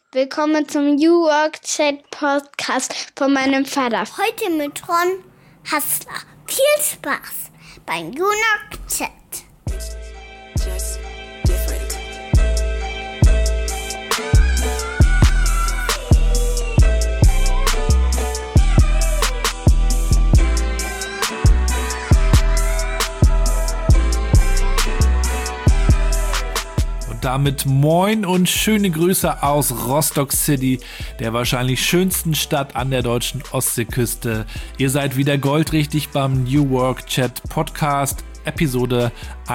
Willkommen zum New Work Chat Podcast von meinem Vater. Heute mit Ron Hassler. Viel Spaß beim New Work Chat. Just different. Damit moin und schöne Grüße aus Rostock City, der wahrscheinlich schönsten Stadt an der deutschen Ostseeküste. Ihr seid wieder goldrichtig beim New Work Chat Podcast, Episode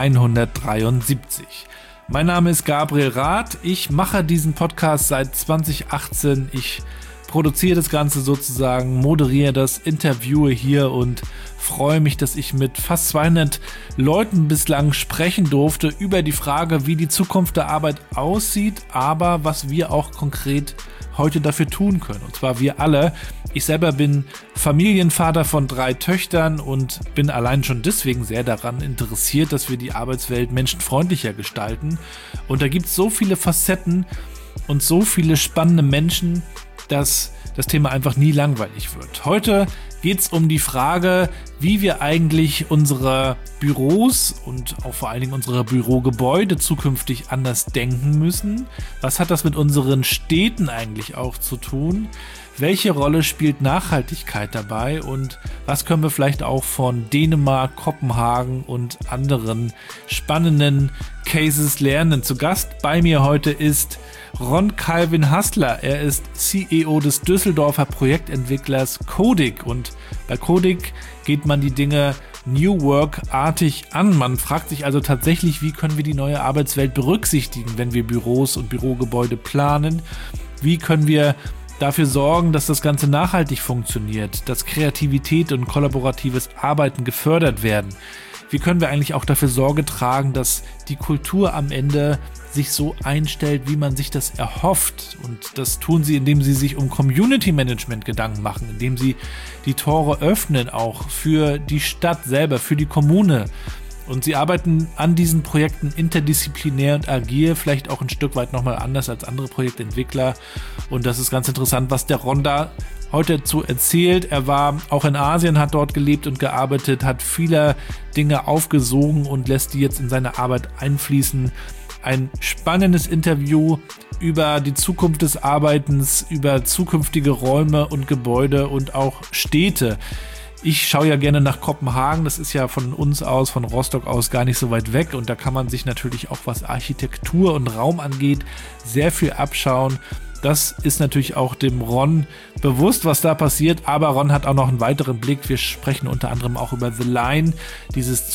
173. Mein Name ist Gabriel Rath, ich mache diesen Podcast seit 2018. Ich produziere das Ganze sozusagen, moderiere das, interviewe hier und freue mich, dass ich mit fast 200 Leuten bislang sprechen durfte über die Frage, wie die Zukunft der Arbeit aussieht, aber was wir auch konkret heute dafür tun können. Und zwar wir alle. Ich selber bin Familienvater von 3 Töchtern und bin allein schon deswegen sehr daran interessiert, dass wir die Arbeitswelt menschenfreundlicher gestalten. Und da gibt es so viele Facetten und so viele spannende Menschen, dass das Thema einfach nie langweilig wird. Heute geht es um die Frage, wie wir eigentlich unsere Büros und auch vor allen Dingen unsere Bürogebäude zukünftig anders denken müssen. Was hat das mit unseren Städten eigentlich auch zu tun? Welche Rolle spielt Nachhaltigkeit dabei und was können wir vielleicht auch von Dänemark, Kopenhagen und anderen spannenden Cases lernen? Zu Gast bei mir heute ist Ron Calvin Hassler. Er ist CEO des Düsseldorfer Projektentwicklers Codic und bei Codic geht man die Dinge New Work-artig an. Man fragt sich also tatsächlich, wie können wir die neue Arbeitswelt berücksichtigen, wenn wir Büros und Bürogebäude planen? Wie können wir dafür sorgen, dass das Ganze nachhaltig funktioniert, dass Kreativität und kollaboratives Arbeiten gefördert werden? Wie können wir eigentlich auch dafür Sorge tragen, dass die Kultur am Ende sich so einstellt, wie man sich das erhofft? Und das tun sie, indem sie sich um Community Management Gedanken machen, indem sie die Tore öffnen, auch für die Stadt selber, für die Kommune. Und sie arbeiten an diesen Projekten interdisziplinär und agil, vielleicht auch ein Stück weit nochmal anders als andere Projektentwickler. Und das ist ganz interessant, was der Ron da heute dazu erzählt. Er war auch in Asien, hat dort gelebt und gearbeitet, hat viele Dinge aufgesogen und lässt die jetzt in seine Arbeit einfließen. Ein spannendes Interview über die Zukunft des Arbeitens, über zukünftige Räume und Gebäude und auch Städte. Ich schaue ja gerne nach Kopenhagen, das ist ja von uns aus, von Rostock aus gar nicht so weit weg und da kann man sich natürlich auch, was Architektur und Raum angeht, sehr viel abschauen. Das ist natürlich auch dem Ron bewusst, was da passiert, aber Ron hat auch noch einen weiteren Blick. Wir sprechen unter anderem auch über The Line, dieses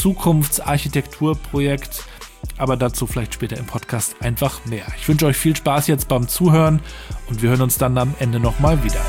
Zukunftsarchitekturprojekt, aber dazu vielleicht später im Podcast einfach mehr. Ich wünsche euch viel Spaß jetzt beim Zuhören und wir hören uns dann am Ende nochmal wieder.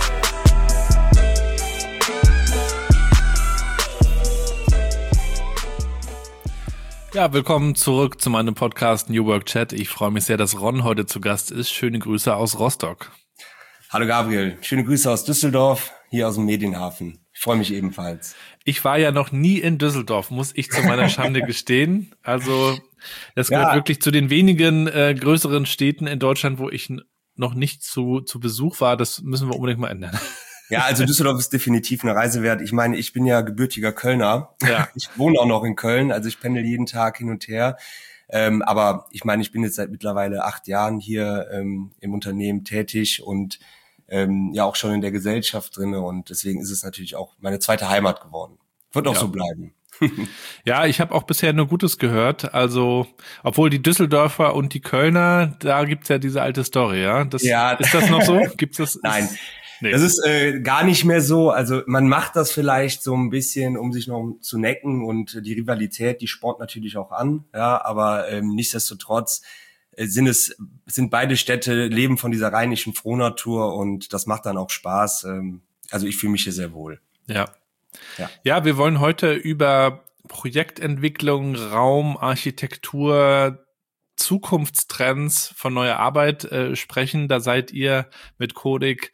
Ja, willkommen zurück zu meinem Podcast New Work Chat. Ich freue mich sehr, dass Ron heute zu Gast ist. Schöne Grüße aus Rostock. Hallo Gabriel, schöne Grüße aus Düsseldorf, hier aus dem Medienhafen. Ich freue mich ebenfalls. Ich war ja noch nie in Düsseldorf, muss ich zu meiner Schande gestehen. Also das gehört wirklich zu den wenigen größeren Städten in Deutschland, wo ich noch nicht zu Besuch war. Das müssen wir unbedingt mal ändern. Ja, also Düsseldorf ist definitiv eine Reise wert. Ich meine, ich bin ja gebürtiger Kölner. Ja. Ich wohne auch noch in Köln, also ich pendel jeden Tag hin und her. Aber ich meine, ich bin jetzt seit mittlerweile 8 Jahren hier im Unternehmen tätig und ja auch schon in der Gesellschaft drinne und deswegen ist es natürlich auch meine zweite Heimat geworden. Wird auch so bleiben. Ja, ich habe auch bisher nur Gutes gehört. Also, obwohl die Düsseldorfer und die Kölner, da gibt's ja diese alte Story, ja? Ist das noch so? Gibt's das? Nein. Nee. Das ist gar nicht mehr so. Also man macht das vielleicht so ein bisschen, um sich noch zu necken und die Rivalität, die spornt natürlich auch an. Ja, aber nichtsdestotrotz sind beide Städte, leben von dieser rheinischen Frohnatur und das macht dann auch Spaß. Also ich fühle mich hier sehr wohl. Ja, wir wollen heute über Projektentwicklung, Raum, Architektur, Zukunftstrends von neuer Arbeit sprechen. Da seid ihr mit Codic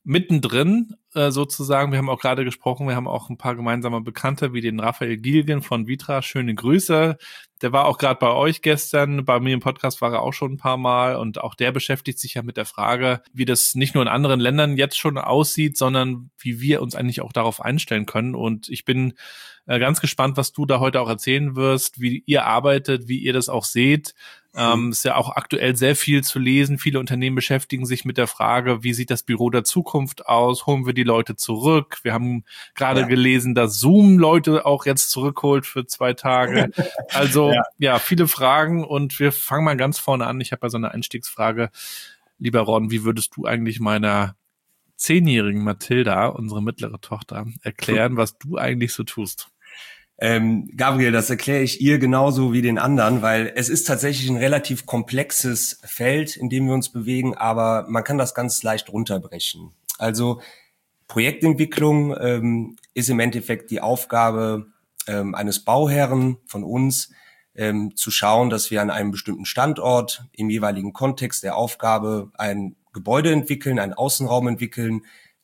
mittendrin sozusagen. Wir haben auch gerade gesprochen, wir haben auch ein paar gemeinsame Bekannte wie den Raphael Gielgen von Vitra. Schöne Grüße. Der war auch gerade bei euch gestern. Bei mir im Podcast war er auch schon ein paar Mal und auch der beschäftigt sich ja mit der Frage, wie das nicht nur in anderen Ländern jetzt schon aussieht, sondern wie wir uns eigentlich auch darauf einstellen können. Und ich bin ganz gespannt, was du da heute auch erzählen wirst, wie ihr arbeitet, wie ihr das auch seht. Ist ja auch aktuell sehr viel zu lesen. Viele Unternehmen beschäftigen sich mit der Frage, wie sieht das Büro der Zukunft aus? Holen wir die Leute zurück? Wir haben gerade gelesen, dass Zoom Leute auch jetzt zurückholt für 2 Tage. Also ja, viele Fragen und wir fangen mal ganz vorne an. Ich habe ja so eine Einstiegsfrage. Lieber Ron, wie würdest du eigentlich meiner 10-jährigen Mathilda, unsere mittlere Tochter, erklären, was du eigentlich so tust? Gabriel, das erkläre ich ihr genauso wie den anderen, weil es ist tatsächlich ein relativ komplexes Feld, in dem wir uns bewegen, aber man kann das ganz leicht runterbrechen. Also Projektentwicklung ist im Endeffekt die Aufgabe eines Bauherren von uns, zu schauen, dass wir an einem bestimmten Standort im jeweiligen Kontext der Aufgabe ein Gebäude entwickeln, einen Außenraum entwickeln,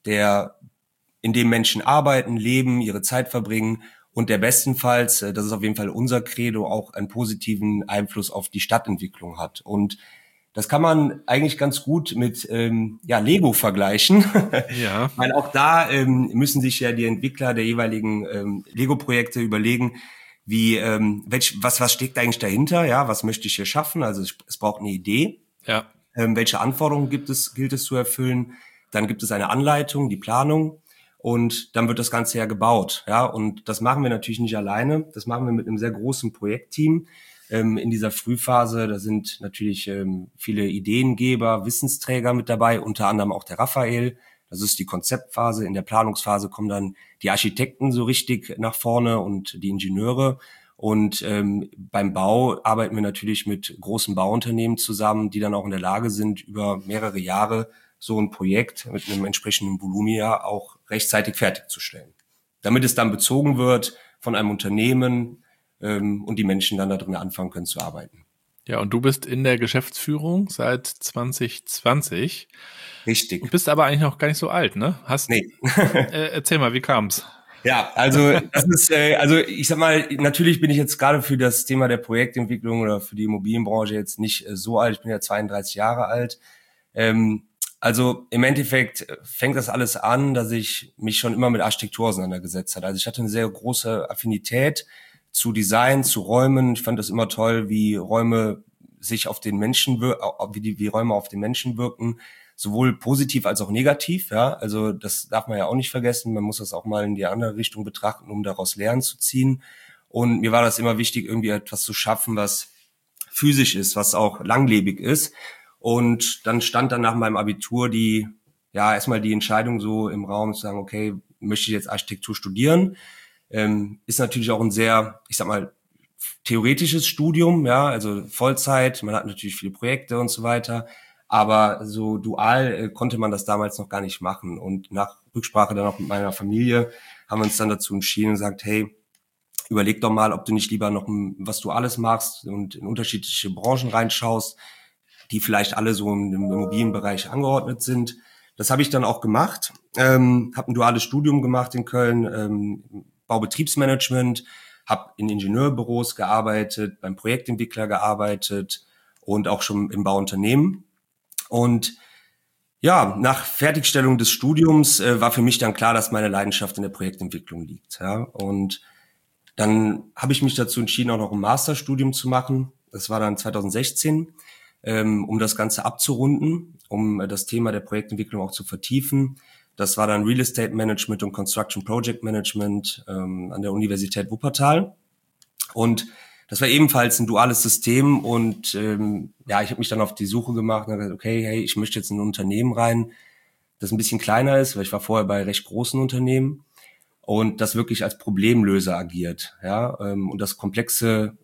in dem Menschen arbeiten, leben, ihre Zeit verbringen und der bestenfalls, das ist auf jeden Fall unser Credo, auch einen positiven Einfluss auf die Stadtentwicklung hat. Und das kann man eigentlich ganz gut mit Lego vergleichen, weil auch da müssen sich ja die Entwickler der jeweiligen Lego-Projekte überlegen, was steckt eigentlich dahinter, ja, was möchte ich hier schaffen? Also es braucht eine Idee. Ja. Welche Anforderungen gilt es zu erfüllen? Dann gibt es eine Anleitung, die Planung. Und dann wird das Ganze ja gebaut, ja. Und das machen wir natürlich nicht alleine. Das machen wir mit einem sehr großen Projektteam. In dieser Frühphase, da sind natürlich viele Ideengeber, Wissensträger mit dabei, unter anderem auch der Raphael. Das ist die Konzeptphase. In der Planungsphase kommen dann die Architekten so richtig nach vorne und die Ingenieure. Und beim Bau arbeiten wir natürlich mit großen Bauunternehmen zusammen, die dann auch in der Lage sind, über mehrere Jahre so ein Projekt mit einem entsprechenden Volumen ja auch rechtzeitig fertigzustellen. Damit es dann bezogen wird von einem Unternehmen und die Menschen dann da drin anfangen können zu arbeiten. Ja, und du bist in der Geschäftsführung seit 2020. Richtig. Du bist aber eigentlich noch gar nicht so alt, ne? Nee. Erzähl mal, wie kam's? Ja, also das ist, ich sag mal, natürlich bin ich jetzt gerade für das Thema der Projektentwicklung oder für die Immobilienbranche jetzt nicht so alt. Ich bin ja 32 Jahre alt. Also im Endeffekt fängt das alles an, dass ich mich schon immer mit Architektur auseinandergesetzt habe. Also ich hatte eine sehr große Affinität zu Design, zu Räumen. Ich fand das immer toll, wie Räume sich auf den Menschen wie Räume auf den Menschen wirken, sowohl positiv als auch negativ. Ja, also das darf man ja auch nicht vergessen. Man muss das auch mal in die andere Richtung betrachten, um daraus Lernen zu ziehen. Und mir war das immer wichtig, irgendwie etwas zu schaffen, was physisch ist, was auch langlebig ist. Und dann stand dann nach meinem Abitur erstmal die Entscheidung so im Raum zu sagen, okay, möchte ich jetzt Architektur studieren? Ist natürlich auch ein sehr, ich sag mal, theoretisches Studium, ja, also Vollzeit, man hat natürlich viele Projekte und so weiter, aber so dual konnte man das damals noch gar nicht machen. Und nach Rücksprache dann auch mit meiner Familie haben wir uns dann dazu entschieden und gesagt, hey, überleg doch mal, ob du nicht lieber noch was Duales machst und in unterschiedliche Branchen reinschaust, die vielleicht alle so im Immobilienbereich angeordnet sind. Das habe ich dann auch gemacht, habe ein duales Studium gemacht in Köln, Baubetriebsmanagement, habe in Ingenieurbüros gearbeitet, beim Projektentwickler gearbeitet und auch schon im Bauunternehmen. Und ja, nach Fertigstellung des Studiums war für mich dann klar, dass meine Leidenschaft in der Projektentwicklung liegt. Ja. Und dann habe ich mich dazu entschieden, auch noch ein Masterstudium zu machen. Das war dann 2016. Um das Ganze abzurunden, um das Thema der Projektentwicklung auch zu vertiefen. Das war dann Real Estate Management und Construction Project Management an der Universität Wuppertal. Und das war ebenfalls ein duales System. Und ich habe mich dann auf die Suche gemacht und gesagt, okay, hey, ich möchte jetzt in ein Unternehmen rein, das ein bisschen kleiner ist, weil ich war vorher bei recht großen Unternehmen und das wirklich als Problemlöser agiert, ja, und das komplexe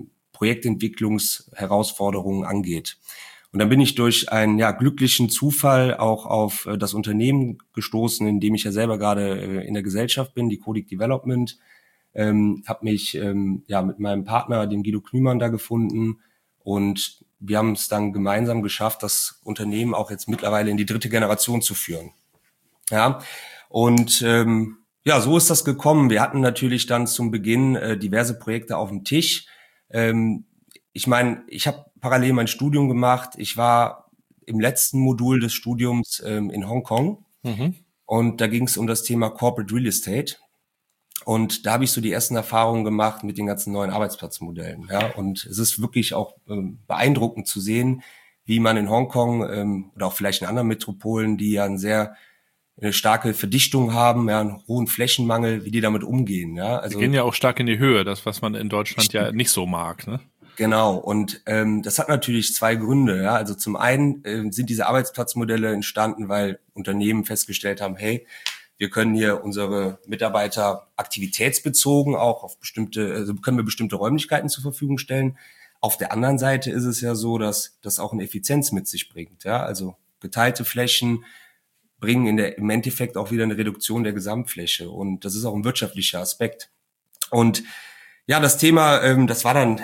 Projektentwicklungsherausforderungen angeht. Und dann bin ich durch einen glücklichen Zufall auch auf das Unternehmen gestoßen, in dem ich ja selber gerade in der Gesellschaft bin, die Codic Development. Habe mich mit meinem Partner, dem Guido Knümann, da gefunden und wir haben es dann gemeinsam geschafft, das Unternehmen auch jetzt mittlerweile in die 3. Generation zu führen. Ja, und ja, so ist das gekommen. Wir hatten natürlich dann zum Beginn diverse Projekte auf dem Tisch. Ich meine, ich habe parallel mein Studium gemacht. Ich war im letzten Modul des Studiums in Hongkong. Und da ging es um das Thema Corporate Real Estate. Und da habe ich so die ersten Erfahrungen gemacht mit den ganzen neuen Arbeitsplatzmodellen. Ja, und es ist wirklich auch beeindruckend zu sehen, wie man in Hongkong oder auch vielleicht in anderen Metropolen, die ja eine starke Verdichtung haben, ja, einen hohen Flächenmangel, wie die damit umgehen. Ja, also die gehen ja auch stark in die Höhe, das, was man in Deutschland ja nicht so mag, ne? Genau, und das hat natürlich zwei Gründe. Ja, also zum einen sind diese Arbeitsplatzmodelle entstanden, weil Unternehmen festgestellt haben, hey, wir können hier unsere Mitarbeiter aktivitätsbezogen auch auf also können wir bestimmte Räumlichkeiten zur Verfügung stellen. Auf der anderen Seite ist es ja so, dass das auch eine Effizienz mit sich bringt. Ja, also geteilte Flächen bringen im Endeffekt auch wieder eine Reduktion der Gesamtfläche. Und das ist auch ein wirtschaftlicher Aspekt. Und ja, das Thema, das war dann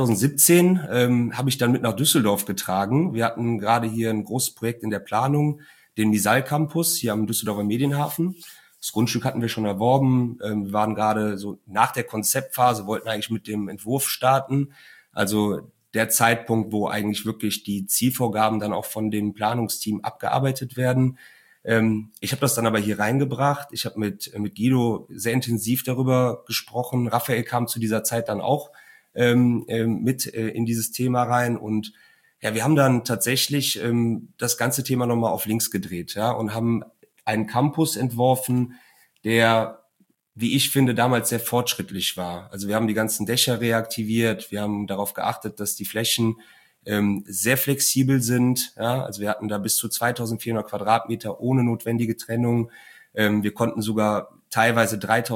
2017, habe ich dann mit nach Düsseldorf getragen. Wir hatten gerade hier ein großes Projekt in der Planung, den Misal Campus hier am Düsseldorfer Medienhafen. Das Grundstück hatten wir schon erworben. Wir waren gerade so nach der Konzeptphase, wollten eigentlich mit dem Entwurf starten. Also der Zeitpunkt, wo eigentlich wirklich die Zielvorgaben dann auch von dem Planungsteam abgearbeitet werden. Ich habe das dann aber hier reingebracht. Ich habe mit Guido sehr intensiv darüber gesprochen. Raphael kam zu dieser Zeit dann auch mit in dieses Thema rein. Und ja, wir haben dann tatsächlich das ganze Thema nochmal auf links gedreht, ja, und haben einen Campus entworfen, der, wie ich finde, damals sehr fortschrittlich war. Also wir haben die ganzen Dächer reaktiviert, wir haben darauf geachtet, dass die Flächen sehr flexibel sind. Ja, also wir hatten da bis zu 2400 Quadratmeter ohne notwendige Trennung. Wir konnten sogar teilweise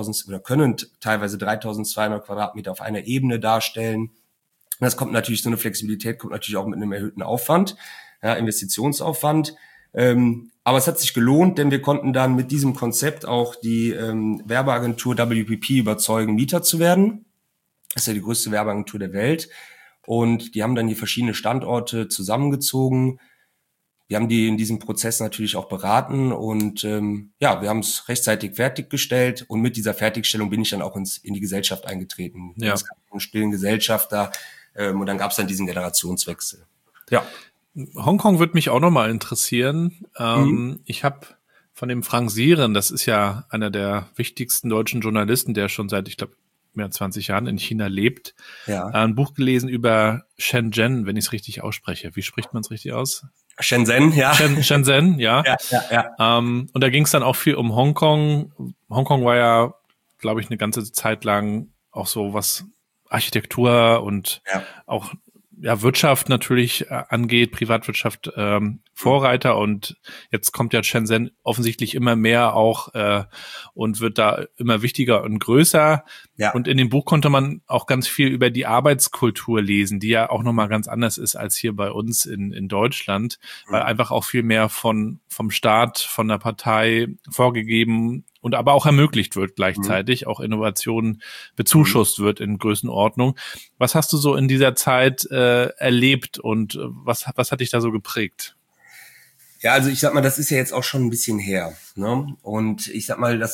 3200 Quadratmeter auf einer Ebene darstellen. Und das kommt natürlich, so eine Flexibilität kommt natürlich auch mit einem erhöhten Aufwand, ja, Investitionsaufwand. Aber es hat sich gelohnt, denn wir konnten dann mit diesem Konzept auch die Werbeagentur WPP überzeugen, Mieter zu werden. Das ist ja die größte Werbeagentur der Welt. Und die haben dann hier verschiedene Standorte zusammengezogen. Wir haben die in diesem Prozess natürlich auch beraten und ja, wir haben es rechtzeitig fertiggestellt. Und mit dieser Fertigstellung bin ich dann auch in die Gesellschaft eingetreten. Ja. Es gab einen stillen Gesellschafter und dann gab es dann diesen Generationswechsel. Ja. Hongkong würde mich auch nochmal interessieren. Ich habe von dem Frank Sieren, das ist ja einer der wichtigsten deutschen Journalisten, der schon seit, ich glaube, mehr als 20 Jahren in China lebt, Ja. ein Buch gelesen über Shenzhen, wenn ich es richtig ausspreche. Wie spricht man es richtig aus? Shenzhen, ja. Shenzhen, ja. Ja. Und da ging es dann auch viel um Hongkong. Hongkong war ja, glaube ich, eine ganze Zeit lang auch so was Architektur und auch ja Wirtschaft natürlich angeht, Privatwirtschaft Vorreiter, und jetzt kommt ja Shenzhen offensichtlich immer mehr auch und wird da immer wichtiger und größer. Ja. Und in dem Buch konnte man auch ganz viel über die Arbeitskultur lesen, die ja auch nochmal ganz anders ist als hier bei uns in Deutschland, weil einfach auch viel mehr vom Staat, von der Partei vorgegeben und aber auch ermöglicht wird gleichzeitig, auch Innovation bezuschusst wird in Größenordnung. Was hast du so in dieser Zeit erlebt und was hat dich da so geprägt? Ja, also ich sag mal, das ist ja jetzt auch schon ein bisschen her, ne? Und ich sag mal,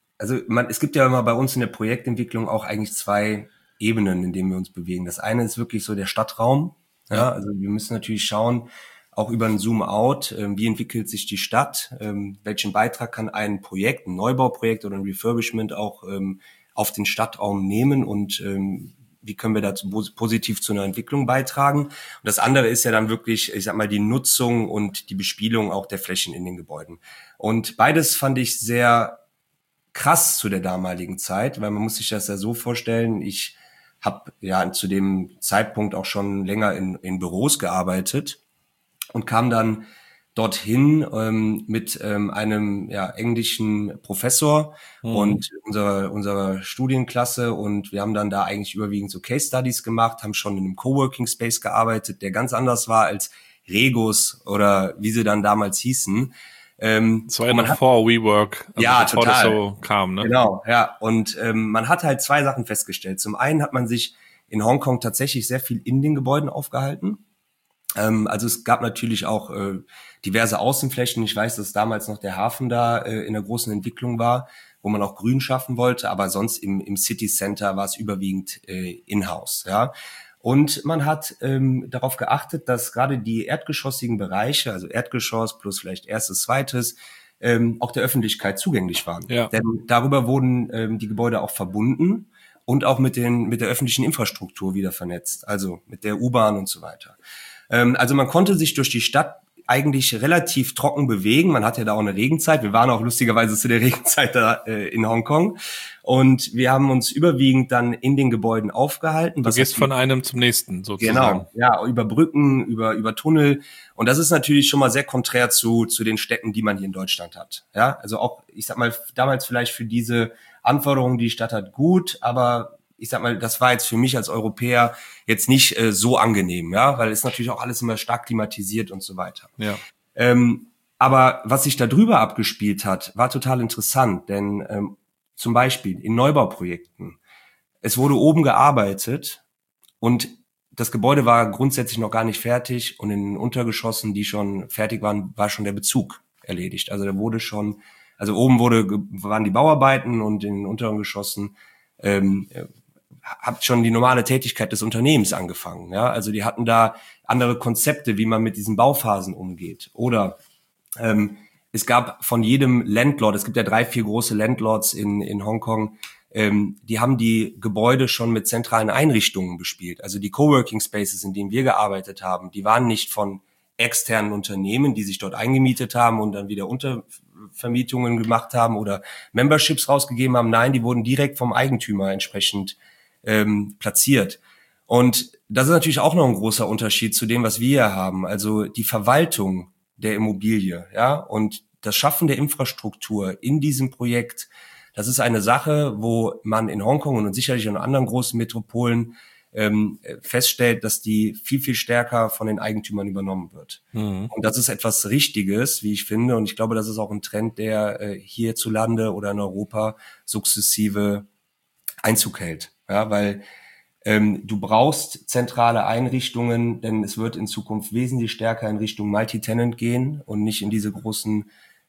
es gibt ja immer bei uns in der Projektentwicklung auch eigentlich zwei Ebenen, in denen wir uns bewegen. Das eine ist wirklich so der Stadtraum. Ja, also wir müssen natürlich schauen, auch über ein Zoom-out, wie entwickelt sich die Stadt, welchen Beitrag kann ein Projekt, ein Neubauprojekt oder ein Refurbishment auch auf den Stadtraum nehmen und wie können wir dazu positiv zu einer Entwicklung beitragen. Und das andere ist ja dann wirklich, ich sag mal, die Nutzung und die Bespielung auch der Flächen in den Gebäuden. Und beides fand ich sehr krass zu der damaligen Zeit, weil man muss sich das ja so vorstellen, ich habe ja zu dem Zeitpunkt auch schon länger in Büros gearbeitet und kam dann dorthin mit einem englischen Professor und unserer Studienklasse, und wir haben dann da eigentlich überwiegend so Case Studies gemacht, haben schon in einem Coworking Space gearbeitet, der ganz anders war als Regos oder wie sie dann damals hießen. Das war ja noch vor WeWork, also ja, bevor total. Das so kam, ne? Genau, ja. Und man hat halt zwei Sachen festgestellt. Zum einen hat man sich in Hongkong tatsächlich sehr viel in den Gebäuden aufgehalten. Also es gab natürlich auch diverse Außenflächen. Ich weiß, dass damals noch der Hafen da in der großen Entwicklung war, wo man auch Grün schaffen wollte, aber sonst im City Center war es überwiegend in-house. Ja? Und man hat darauf geachtet, dass gerade die erdgeschossigen Bereiche, also Erdgeschoss plus vielleicht erstes, zweites, auch der Öffentlichkeit zugänglich waren. Ja. Denn darüber wurden die Gebäude auch verbunden und auch mit der öffentlichen Infrastruktur wieder vernetzt, also mit der U-Bahn und so weiter. Also man konnte sich durch die Stadt eigentlich relativ trocken bewegen. Man hat ja da auch eine Regenzeit. Wir waren auch lustigerweise zu der Regenzeit da in Hongkong. Und wir haben uns überwiegend dann in den Gebäuden aufgehalten. Du gehst von einem zum nächsten sozusagen. Genau, ja, über Brücken, über Tunnel. Und das ist natürlich schon mal sehr konträr zu den Städten, die man hier in Deutschland hat. Ja, also auch, ich sag mal, damals vielleicht für diese Anforderungen, die Stadt hat, gut, aber ich sag mal, das war jetzt für mich als Europäer jetzt nicht so angenehm, ja, weil es natürlich auch alles immer stark klimatisiert und so weiter. Ja. Aber was sich da drüber abgespielt hat, war total interessant, denn zum Beispiel in Neubauprojekten, es wurde oben gearbeitet und das Gebäude war grundsätzlich noch gar nicht fertig und in den Untergeschossen, die schon fertig waren, war schon der Bezug erledigt. Also da wurde schon, also oben waren die Bauarbeiten und in den unteren Geschossen hat schon die normale Tätigkeit des Unternehmens angefangen. Ja? Also die hatten da andere Konzepte, wie man mit diesen Bauphasen umgeht. Oder es gab von jedem Landlord, es gibt ja 3, 4 große Landlords in Hongkong, die haben die Gebäude schon mit zentralen Einrichtungen bespielt. Also die Coworking Spaces, in denen wir gearbeitet haben, die waren nicht von externen Unternehmen, die sich dort eingemietet haben und dann wieder Untervermietungen gemacht haben oder Memberships rausgegeben haben. Nein, die wurden direkt vom Eigentümer entsprechend platziert. Und das ist natürlich auch noch ein großer Unterschied zu dem, was wir hier haben. Also die Verwaltung der Immobilie, ja, und das Schaffen der Infrastruktur in diesem Projekt, das ist eine Sache, wo man in Hongkong und sicherlich in anderen großen Metropolen feststellt, dass die viel, viel stärker von den Eigentümern übernommen wird. Mhm. Und das ist etwas Richtiges, wie ich finde. Und ich glaube, das ist auch ein Trend, der hierzulande oder in Europa sukzessive Einzug hält. Ja, weil du brauchst zentrale Einrichtungen, denn es wird in Zukunft wesentlich stärker in Richtung Multi-Tenant gehen und nicht in diese großen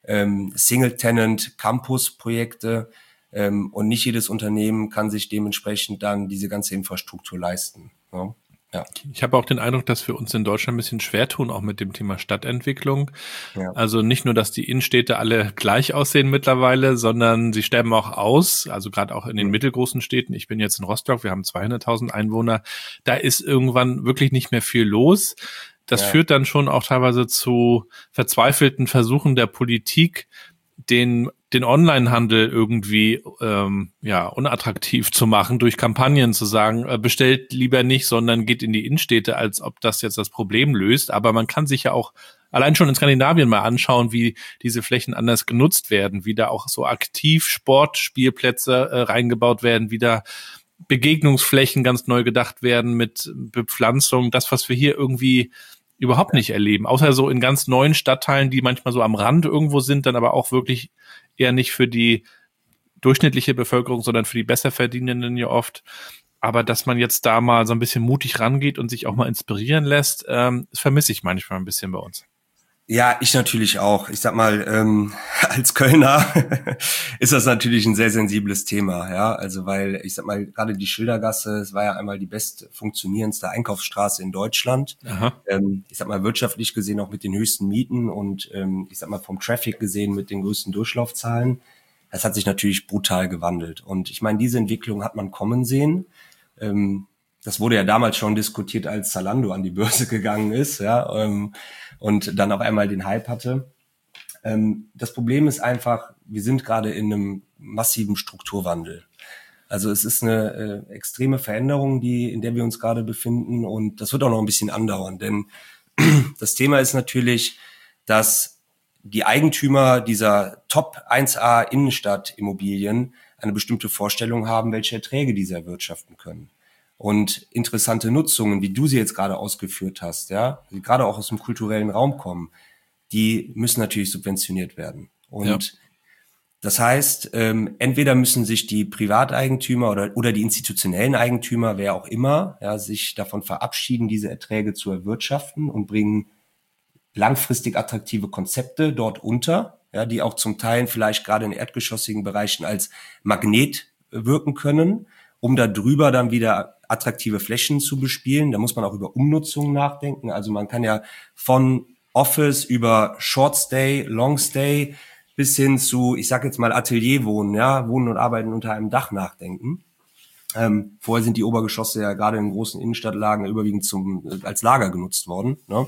Single-Tenant-Campus-Projekte. Und nicht jedes Unternehmen kann sich dementsprechend dann diese ganze Infrastruktur leisten. Ja. Ja. Ich habe auch den Eindruck, dass wir uns in Deutschland ein bisschen schwer tun, auch mit dem Thema Stadtentwicklung. Ja. Also nicht nur, dass die Innenstädte alle gleich aussehen mittlerweile, sondern sie sterben auch aus. Also gerade auch in den mittelgroßen Städten. Ich bin jetzt in Rostock, wir haben 200.000 Einwohner. Da ist irgendwann wirklich nicht mehr viel los. Das führt dann schon auch teilweise zu verzweifelten Versuchen der Politik, den Onlinehandel irgendwie unattraktiv zu machen, durch Kampagnen zu sagen, bestellt lieber nicht, sondern geht in die Innenstädte, als ob das jetzt das Problem löst. Aber man kann sich ja auch allein schon in Skandinavien mal anschauen, wie diese Flächen anders genutzt werden, wie da auch so aktiv Sportspielplätze reingebaut werden, wie da Begegnungsflächen ganz neu gedacht werden mit Bepflanzung, das, was wir hier irgendwie überhaupt nicht erleben, außer so in ganz neuen Stadtteilen, die manchmal so am Rand irgendwo sind, dann aber auch wirklich eher nicht für die durchschnittliche Bevölkerung, sondern für die Besserverdienenden ja oft. Aber dass man jetzt da mal so ein bisschen mutig rangeht und sich auch mal inspirieren lässt, das vermisse ich manchmal ein bisschen bei uns. Ja, ich natürlich auch. Ich sag mal, als Kölner ist das natürlich ein sehr sensibles Thema, ja. Also weil, ich sag mal, gerade die Schildergasse, es war ja einmal die best funktionierendste Einkaufsstraße in Deutschland. Ich sag mal, wirtschaftlich gesehen auch mit den höchsten Mieten und ich sag mal, vom Traffic gesehen mit den größten Durchlaufzahlen. Das hat sich natürlich brutal gewandelt. Und ich meine, diese Entwicklung hat man kommen sehen. Das wurde ja damals schon diskutiert, als Zalando an die Börse gegangen ist, ja, und dann auf einmal den Hype hatte. Das Problem ist einfach, wir sind gerade in einem massiven Strukturwandel. Also es ist eine extreme Veränderung, in der wir uns gerade befinden, und das wird auch noch ein bisschen andauern, denn das Thema ist natürlich, dass die Eigentümer dieser Top 1A Innenstadtimmobilien eine bestimmte Vorstellung haben, welche Erträge diese erwirtschaften können. Und interessante Nutzungen, wie du sie jetzt gerade ausgeführt hast, ja, die gerade auch aus dem kulturellen Raum kommen, die müssen natürlich subventioniert werden. Und Das heißt, entweder müssen sich die Privateigentümer oder die institutionellen Eigentümer, wer auch immer, ja, sich davon verabschieden, diese Erträge zu erwirtschaften und bringen langfristig attraktive Konzepte dort unter, ja, die auch zum Teil vielleicht gerade in erdgeschossigen Bereichen als Magnet wirken können, um da drüber dann wieder attraktive Flächen zu bespielen. Da muss man auch über Umnutzung nachdenken. Also man kann ja von Office über Short Stay, Long Stay bis hin zu, ich sag jetzt mal Atelierwohnen, ja, Wohnen und Arbeiten unter einem Dach nachdenken. Vorher sind die Obergeschosse ja gerade in großen Innenstadtlagen überwiegend als Lager genutzt worden. Ne?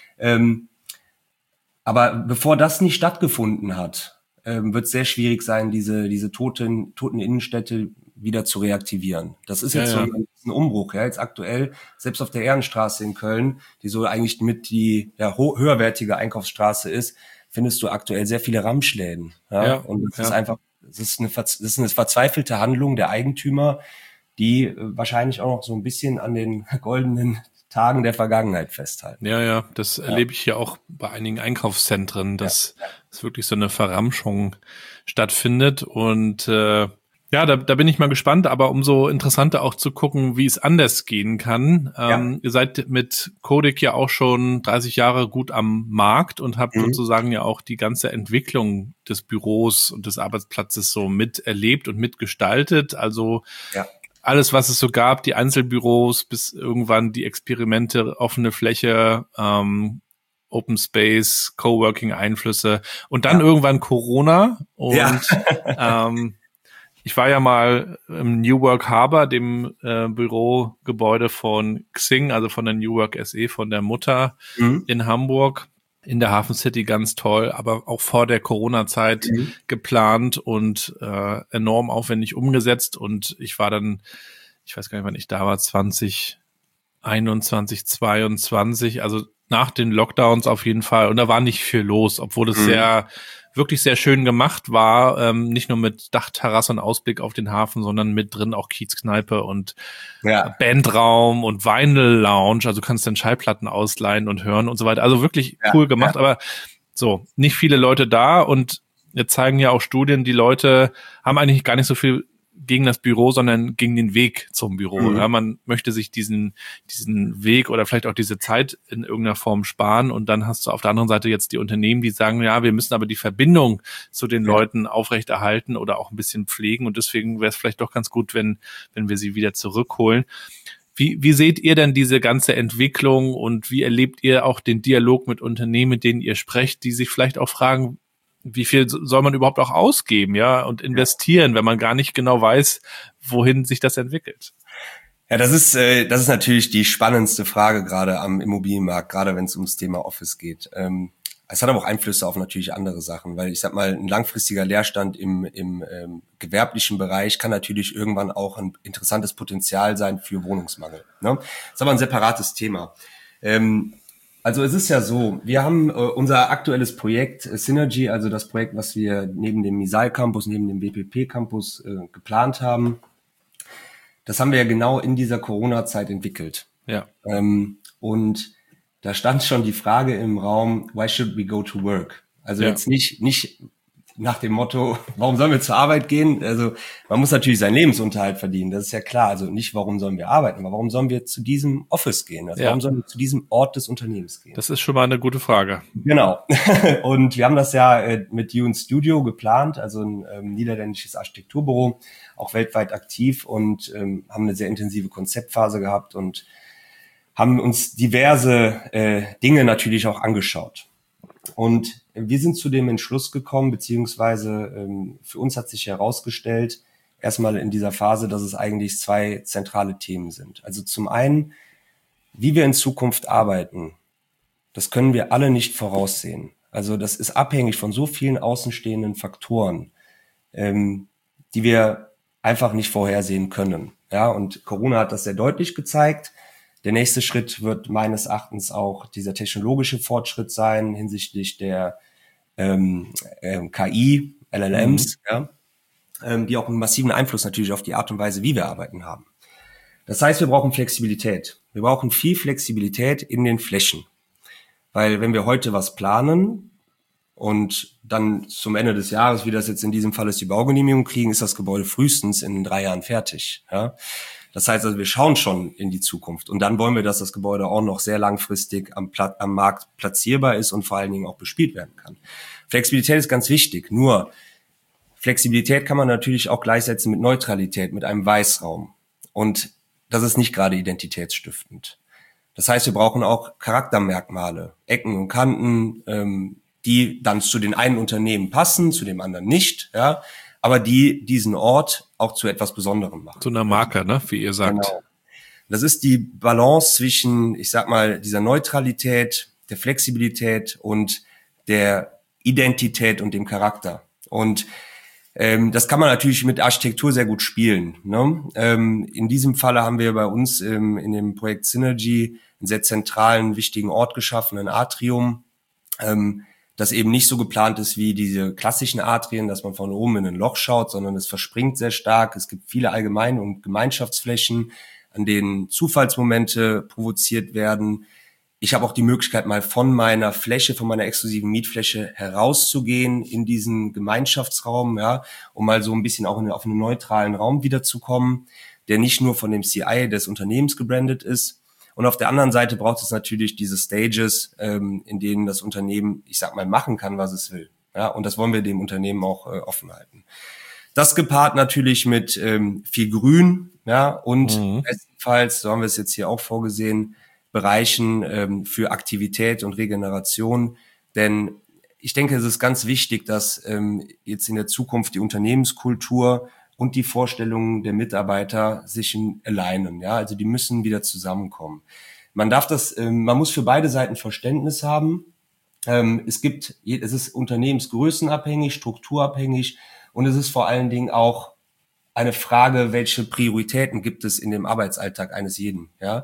Aber bevor das nicht stattgefunden hat, wird es sehr schwierig sein, diese toten Innenstädte wieder zu reaktivieren. Das ist jetzt so ein Umbruch. Ja, jetzt aktuell, selbst auf der Ehrenstraße in Köln, die so eigentlich mit die höherwertige Einkaufsstraße ist, findest du aktuell sehr viele Ramschläden. Ja? Und das ist einfach, das ist eine verzweifelte Handlung der Eigentümer, die wahrscheinlich auch noch so ein bisschen an den goldenen Tagen der Vergangenheit festhalten. Ja, das erlebe ich ja auch bei einigen Einkaufszentren, dass es wirklich so eine Verramschung stattfindet. Und da bin ich mal gespannt, aber umso interessanter auch zu gucken, wie es anders gehen kann. Ihr seid mit Codec ja auch schon 30 Jahre gut am Markt und habt sozusagen ja auch die ganze Entwicklung des Büros und des Arbeitsplatzes so miterlebt und mitgestaltet. Also alles, was es so gab, die Einzelbüros bis irgendwann die Experimente, offene Fläche, Open Space, Coworking-Einflüsse und dann irgendwann Corona. Und ich war ja mal im New Work Harbor, dem Bürogebäude von Xing, also von der New Work SE, von der Mutter in Hamburg. In der Hafen City ganz toll, aber auch vor der Corona-Zeit geplant und enorm aufwendig umgesetzt. Und ich war dann, ich weiß gar nicht, wann ich da war, 2021, 22, also nach den Lockdowns auf jeden Fall. Und da war nicht viel los, obwohl es wirklich sehr schön gemacht war. Nicht nur mit Dachterrasse und Ausblick auf den Hafen, sondern mit drin auch Kiezkneipe und Bandraum und Vinyl Lounge. Also du kannst dann Schallplatten ausleihen und hören und so weiter. Also wirklich cool gemacht, aber so, nicht viele Leute da. Und jetzt zeigen ja auch Studien, die Leute haben eigentlich gar nicht so viel gegen das Büro, sondern gegen den Weg zum Büro. Ja, man möchte sich diesen Weg oder vielleicht auch diese Zeit in irgendeiner Form sparen, und dann hast du auf der anderen Seite jetzt die Unternehmen, die sagen, ja, wir müssen aber die Verbindung zu den Leuten aufrechterhalten oder auch ein bisschen pflegen, und deswegen wäre es vielleicht doch ganz gut, wenn wir sie wieder zurückholen. Wie seht ihr denn diese ganze Entwicklung und wie erlebt ihr auch den Dialog mit Unternehmen, mit denen ihr sprecht, die sich vielleicht auch fragen, wie viel soll man überhaupt auch ausgeben, ja, und investieren, wenn man gar nicht genau weiß, wohin sich das entwickelt? Ja, das ist natürlich die spannendste Frage gerade am Immobilienmarkt, gerade wenn es ums Thema Office geht. Es hat aber auch Einflüsse auf natürlich andere Sachen, weil ich sag mal, ein langfristiger Leerstand im gewerblichen Bereich kann natürlich irgendwann auch ein interessantes Potenzial sein für Wohnungsmangel. Ne? Das ist aber ein separates Thema. Also es ist ja so, wir haben unser aktuelles Projekt Synergy, also das Projekt, was wir neben dem Misal Campus, neben dem BPP Campus geplant haben. Das haben wir ja genau in dieser Corona-Zeit entwickelt. Ja. Und da stand schon die Frage im Raum, why should we go to work? Also jetzt nicht nach dem Motto, warum sollen wir zur Arbeit gehen? Also man muss natürlich seinen Lebensunterhalt verdienen, das ist ja klar. Also nicht, warum sollen wir arbeiten, aber warum sollen wir zu diesem Office gehen? Also warum sollen wir zu diesem Ort des Unternehmens gehen? Das ist schon mal eine gute Frage. Genau. Und wir haben das ja mit You Studio geplant, also ein niederländisches Architekturbüro, auch weltweit aktiv, und haben eine sehr intensive Konzeptphase gehabt und haben uns diverse Dinge natürlich auch angeschaut. Und wir sind zu dem Entschluss gekommen, beziehungsweise für uns hat sich herausgestellt, erstmal in dieser Phase, dass es eigentlich zwei zentrale Themen sind. Also zum einen, wie wir in Zukunft arbeiten, das können wir alle nicht voraussehen. Also das ist abhängig von so vielen außenstehenden Faktoren, die wir einfach nicht vorhersehen können. Ja, und Corona hat das sehr deutlich gezeigt. Der nächste Schritt wird meines Erachtens auch dieser technologische Fortschritt sein hinsichtlich der KI, LLMs, die auch einen massiven Einfluss natürlich auf die Art und Weise, wie wir arbeiten haben. Das heißt, wir brauchen Flexibilität. Wir brauchen viel Flexibilität in den Flächen. Weil wenn wir heute was planen und dann zum Ende des Jahres, wie das jetzt in diesem Fall ist, die Baugenehmigung kriegen, ist das Gebäude frühestens in 3 Jahren fertig. Ja? Das heißt also, wir schauen schon in die Zukunft und dann wollen wir, dass das Gebäude auch noch sehr langfristig am Markt platzierbar ist und vor allen Dingen auch bespielt werden kann. Flexibilität ist ganz wichtig, nur Flexibilität kann man natürlich auch gleichsetzen mit Neutralität, mit einem Weißraum. Und das ist nicht gerade identitätsstiftend. Das heißt, wir brauchen auch Charaktermerkmale, Ecken und Kanten, die dann zu den einen Unternehmen passen, zu dem anderen nicht, ja, aber die diesen Ort auch zu etwas Besonderem machen. Zu einer Marke, ne, wie ihr sagt. Genau. Das ist die Balance zwischen, ich sag mal, dieser Neutralität, der Flexibilität und der Identität und dem Charakter. Und das kann man natürlich mit Architektur sehr gut spielen. Ne? In diesem Falle haben wir bei uns in dem Projekt Synergy einen sehr zentralen, wichtigen Ort geschaffen, ein Atrium, das eben nicht so geplant ist wie diese klassischen Atrien, dass man von oben in ein Loch schaut, sondern es verspringt sehr stark. Es gibt viele Allgemein- und Gemeinschaftsflächen, an denen Zufallsmomente provoziert werden. Ich habe auch die Möglichkeit, mal von meiner Fläche, von meiner exklusiven Mietfläche herauszugehen in diesen Gemeinschaftsraum, ja, um mal so ein bisschen auch auf einen neutralen Raum wiederzukommen, der nicht nur von dem CI des Unternehmens gebrandet ist. Und auf der anderen Seite braucht es natürlich diese Stages, in denen das Unternehmen, ich sag mal, machen kann, was es will. Ja, und das wollen wir dem Unternehmen auch offen halten. Das gepaart natürlich mit viel Grün, ja, und bestenfalls, so haben wir es jetzt hier auch vorgesehen, Bereichen für Aktivität und Regeneration. Denn ich denke, es ist ganz wichtig, dass jetzt in der Zukunft die Unternehmenskultur und die Vorstellungen der Mitarbeiter sich alignen. Ja, also die müssen wieder zusammenkommen. Man muss für beide Seiten Verständnis haben. Es ist unternehmensgrößenabhängig, strukturabhängig und es ist vor allen Dingen auch eine Frage, welche Prioritäten gibt es in dem Arbeitsalltag eines jeden. Ja,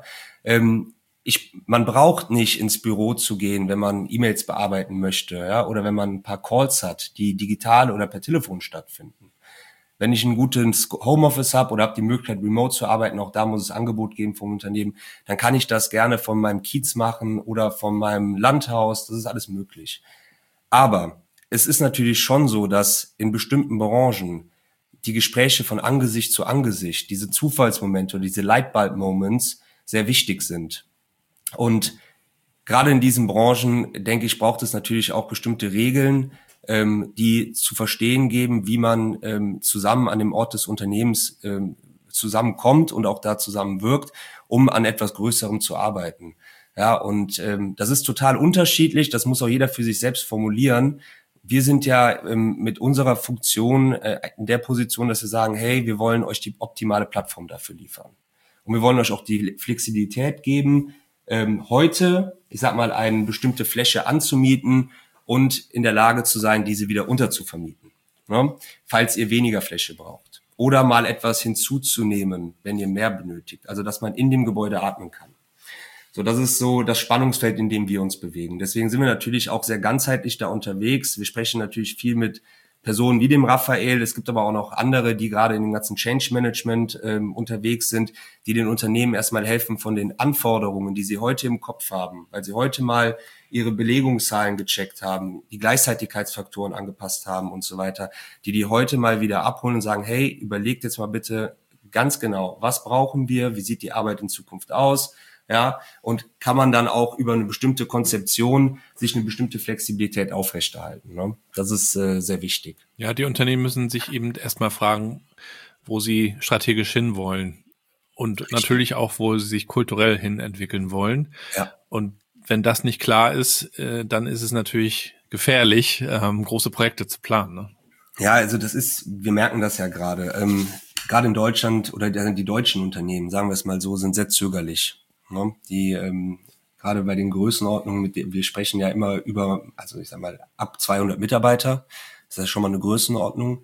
man braucht nicht ins Büro zu gehen, wenn man E-Mails bearbeiten möchte, ja, oder wenn man ein paar Calls hat, die digital oder per Telefon stattfinden. Wenn ich ein gutes Homeoffice habe oder habe die Möglichkeit, remote zu arbeiten, auch da muss es Angebot geben vom Unternehmen, dann kann ich das gerne von meinem Kiez machen oder von meinem Landhaus, das ist alles möglich. Aber es ist natürlich schon so, dass in bestimmten Branchen die Gespräche von Angesicht zu Angesicht, diese Zufallsmomente oder diese Lightbulb-Moments sehr wichtig sind. Und gerade in diesen Branchen, denke ich, braucht es natürlich auch bestimmte Regeln, die zu verstehen geben, wie man zusammen an dem Ort des Unternehmens zusammenkommt und auch da zusammenwirkt, um an etwas Größerem zu arbeiten. Ja, und das ist total unterschiedlich, das muss auch jeder für sich selbst formulieren. Wir sind ja mit unserer Funktion in der Position, dass wir sagen, hey, wir wollen euch die optimale Plattform dafür liefern. Und wir wollen euch auch die Flexibilität geben, heute, ich sag mal, eine bestimmte Fläche anzumieten und in der Lage zu sein, diese wieder unterzuvermieten, ne? Falls ihr weniger Fläche braucht. Oder mal etwas hinzuzunehmen, wenn ihr mehr benötigt. Also, dass man in dem Gebäude atmen kann. So, das ist so das Spannungsfeld, in dem wir uns bewegen. Deswegen sind wir natürlich auch sehr ganzheitlich da unterwegs. Wir sprechen natürlich viel mit Personen wie dem Raphael. Es gibt aber auch noch andere, die gerade in dem ganzen Change Management unterwegs sind, die den Unternehmen erstmal helfen von den Anforderungen, die sie heute im Kopf haben, weil sie heute mal ihre Belegungszahlen gecheckt haben, die Gleichzeitigkeitsfaktoren angepasst haben und so weiter, die heute mal wieder abholen und sagen, hey, überlegt jetzt mal bitte ganz genau, was brauchen wir, wie sieht die Arbeit in Zukunft aus? Ja, und kann man dann auch über eine bestimmte Konzeption sich eine bestimmte Flexibilität aufrechterhalten. Ne? Das ist sehr wichtig. Ja, die Unternehmen müssen sich eben erstmal fragen, wo sie strategisch hinwollen und richtig. Natürlich auch, wo sie sich kulturell hin entwickeln wollen. Ja. Und wenn das nicht klar ist, dann ist es natürlich gefährlich, große Projekte zu planen. Ne? Ja, also wir merken das ja gerade. Gerade in Deutschland oder die deutschen Unternehmen, sagen wir es mal so, sind sehr zögerlich. Ne? Die gerade bei den Größenordnungen, mit denen wir sprechen ja immer über, also ich sag mal, ab 200 Mitarbeiter, das ist schon mal eine Größenordnung.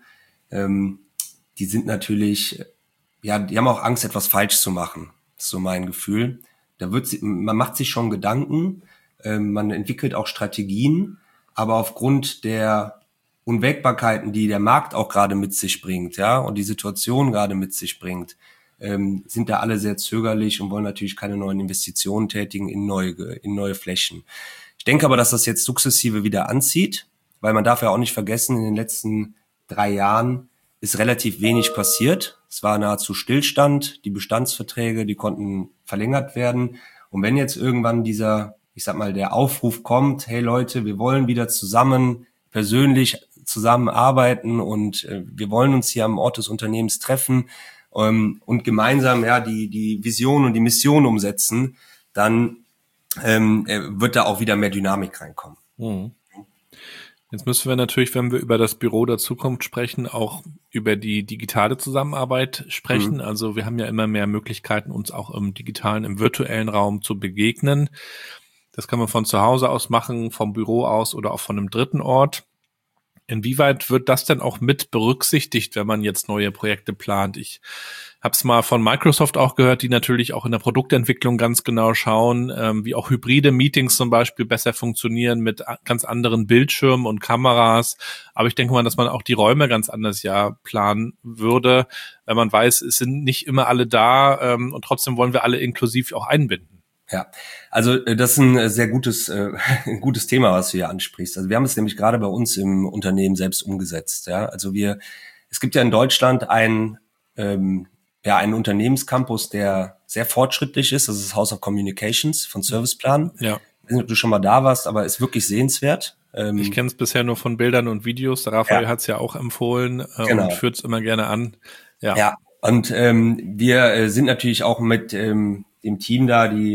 Die sind natürlich, ja, die haben auch Angst, etwas falsch zu machen. Das ist so mein Gefühl. Man macht sich schon Gedanken, man entwickelt auch Strategien, aber aufgrund der Unwägbarkeiten, die der Markt auch gerade mit sich bringt, ja, und die Situation gerade mit sich bringt, sind da alle sehr zögerlich und wollen natürlich keine neuen Investitionen tätigen in neue Flächen. Ich denke aber, dass das jetzt sukzessive wieder anzieht. weil man darf ja auch nicht vergessen, in den letzten 3 Jahren ist relativ wenig passiert. Es war nahezu Stillstand. Die Bestandsverträge, die konnten verlängert werden. Und wenn jetzt irgendwann dieser, ich sag mal, der Aufruf kommt, hey Leute, wir wollen wieder zusammen, persönlich zusammenarbeiten und wir wollen uns hier am Ort des Unternehmens treffen und gemeinsam die Vision und die Mission umsetzen, dann wird da auch wieder mehr Dynamik reinkommen. Mhm. Jetzt müssen wir natürlich, wenn wir über das Büro der Zukunft sprechen, auch über die digitale Zusammenarbeit sprechen. Also wir haben ja immer mehr Möglichkeiten, uns auch im digitalen, im virtuellen Raum zu begegnen. Das kann man von zu Hause aus machen, vom Büro aus oder auch von einem dritten Ort. Inwieweit wird das denn auch mit berücksichtigt, wenn man jetzt neue Projekte plant? Ich habe es mal von Microsoft auch gehört, die natürlich auch in der Produktentwicklung ganz genau schauen, wie auch hybride Meetings zum Beispiel besser funktionieren mit ganz anderen Bildschirmen und Kameras. Aber ich denke mal, dass man auch die Räume ganz anders planen würde, wenn man weiß, es sind nicht immer alle da und trotzdem wollen wir alle inklusiv auch einbinden. Ja, also das ist ein sehr ein gutes Thema, was du hier ansprichst. Also wir haben es nämlich gerade bei uns im Unternehmen selbst umgesetzt. Ja, also es gibt ja in Deutschland einen Unternehmenscampus, der sehr fortschrittlich ist. Das ist House of Communications von Serviceplan. Ja. Ich weiß nicht, ob du schon mal da warst, aber ist wirklich sehenswert. Ich kenne es bisher nur von Bildern und Videos. Raphael hat es ja auch empfohlen genau. Und führt es immer gerne an. Ja. Und wir sind natürlich auch mit dem Team die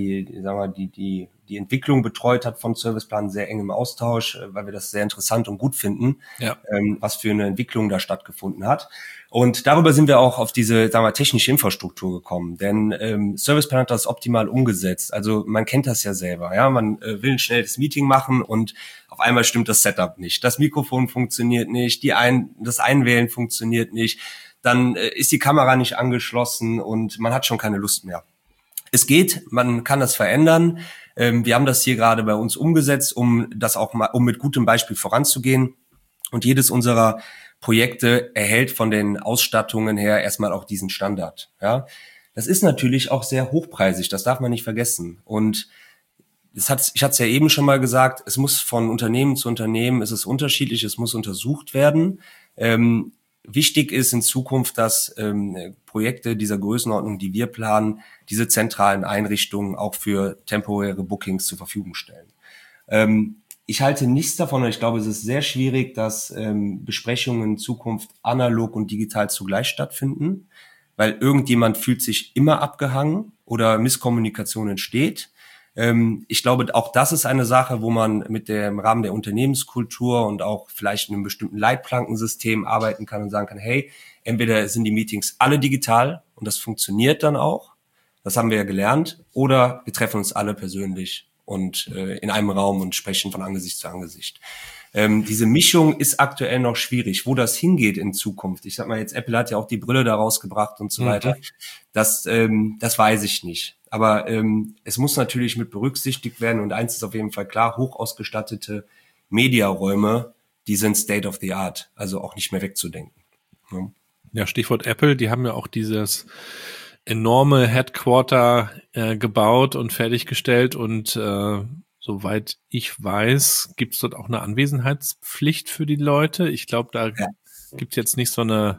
Entwicklung betreut hat von Serviceplan, sehr eng im Austausch, weil wir das sehr interessant und gut finden, was für eine Entwicklung da stattgefunden hat. Und darüber sind wir auch auf diese, technische Infrastruktur gekommen, denn Serviceplan hat das optimal umgesetzt. Also man kennt das ja selber, ja, man will ein schnelles Meeting machen und auf einmal stimmt das Setup nicht. Das Mikrofon funktioniert nicht, das Einwählen funktioniert nicht, dann ist die Kamera nicht angeschlossen und man hat schon keine Lust mehr. Es geht, man kann das verändern. Wir haben das hier gerade bei uns umgesetzt, um mit gutem Beispiel voranzugehen. Und jedes unserer Projekte erhält von den Ausstattungen her erstmal auch diesen Standard. Ja, das ist natürlich auch sehr hochpreisig, das darf man nicht vergessen. Und ich hatte es ja eben schon mal gesagt, es muss von Unternehmen zu Unternehmen, es ist unterschiedlich, es muss untersucht werden. Wichtig ist in Zukunft, dass Projekte dieser Größenordnung, die wir planen, diese zentralen Einrichtungen auch für temporäre Bookings zur Verfügung stellen. Ich halte nichts davon und ich glaube, es ist sehr schwierig, dass Besprechungen in Zukunft analog und digital zugleich stattfinden, weil irgendjemand fühlt sich immer abgehangen oder Misskommunikation entsteht. Ich glaube, auch das ist eine Sache, wo man mit dem Rahmen der Unternehmenskultur und auch vielleicht in einem bestimmten Leitplankensystem arbeiten kann und sagen kann, hey, entweder sind die Meetings alle digital und das funktioniert dann auch, das haben wir ja gelernt, oder wir treffen uns alle persönlich und in einem Raum und sprechen von Angesicht zu Angesicht. Diese Mischung ist aktuell noch schwierig. Wo das hingeht in Zukunft, ich sag mal jetzt, Apple hat ja auch die Brille da rausgebracht und so weiter, das weiß ich nicht. Aber es muss natürlich mit berücksichtigt werden und eins ist auf jeden Fall klar, hoch ausgestattete Mediaräume, die sind State of the Art, also auch nicht mehr wegzudenken. Ja, Stichwort Apple, die haben ja auch dieses enorme Headquarter gebaut und fertiggestellt und soweit ich weiß, gibt es dort auch eine Anwesenheitspflicht für die Leute. Ich glaube, da gibt es jetzt nicht so eine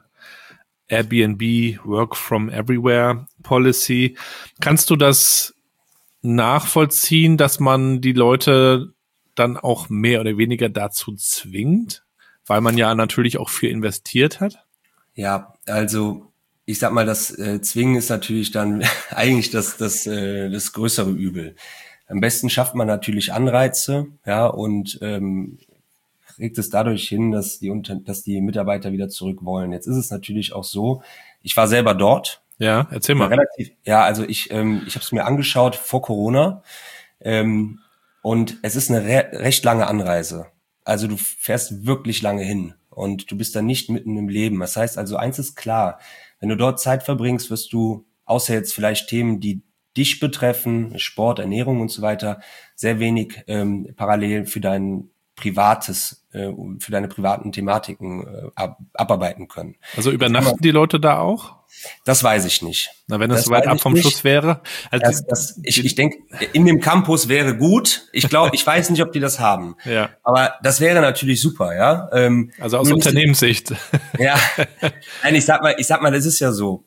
Airbnb Work from Everywhere Policy. Kannst du das nachvollziehen, dass man die Leute dann auch mehr oder weniger dazu zwingt, weil man ja natürlich auch viel investiert hat? Ja, also ich sag mal, das Zwingen ist natürlich dann eigentlich das größere Übel. Am besten schafft man natürlich Anreize, und regt es dadurch hin, dass die Mitarbeiter wieder zurück wollen. Jetzt ist es natürlich auch so, ich war selber dort. Ja, erzähl mal. Also ich habe es mir angeschaut vor Corona und es ist eine recht lange Anreise. Also du fährst wirklich lange hin und du bist dann nicht mitten im Leben. Das heißt also, eins ist klar, wenn du dort Zeit verbringst, wirst du, außer jetzt vielleicht Themen, die dich betreffen, Sport, Ernährung und so weiter, sehr wenig parallel für deine privaten Thematiken abarbeiten können. Also übernachten die Leute da auch? Das weiß ich nicht. Na, wenn es so weit ab vom Schluss wäre. Also ich denke, in dem Campus wäre gut. Ich weiß nicht, ob die das haben. Ja. Aber das wäre natürlich super, ja. Also aus Unternehmenssicht. Ja. Nein, ich sag mal, das ist ja so.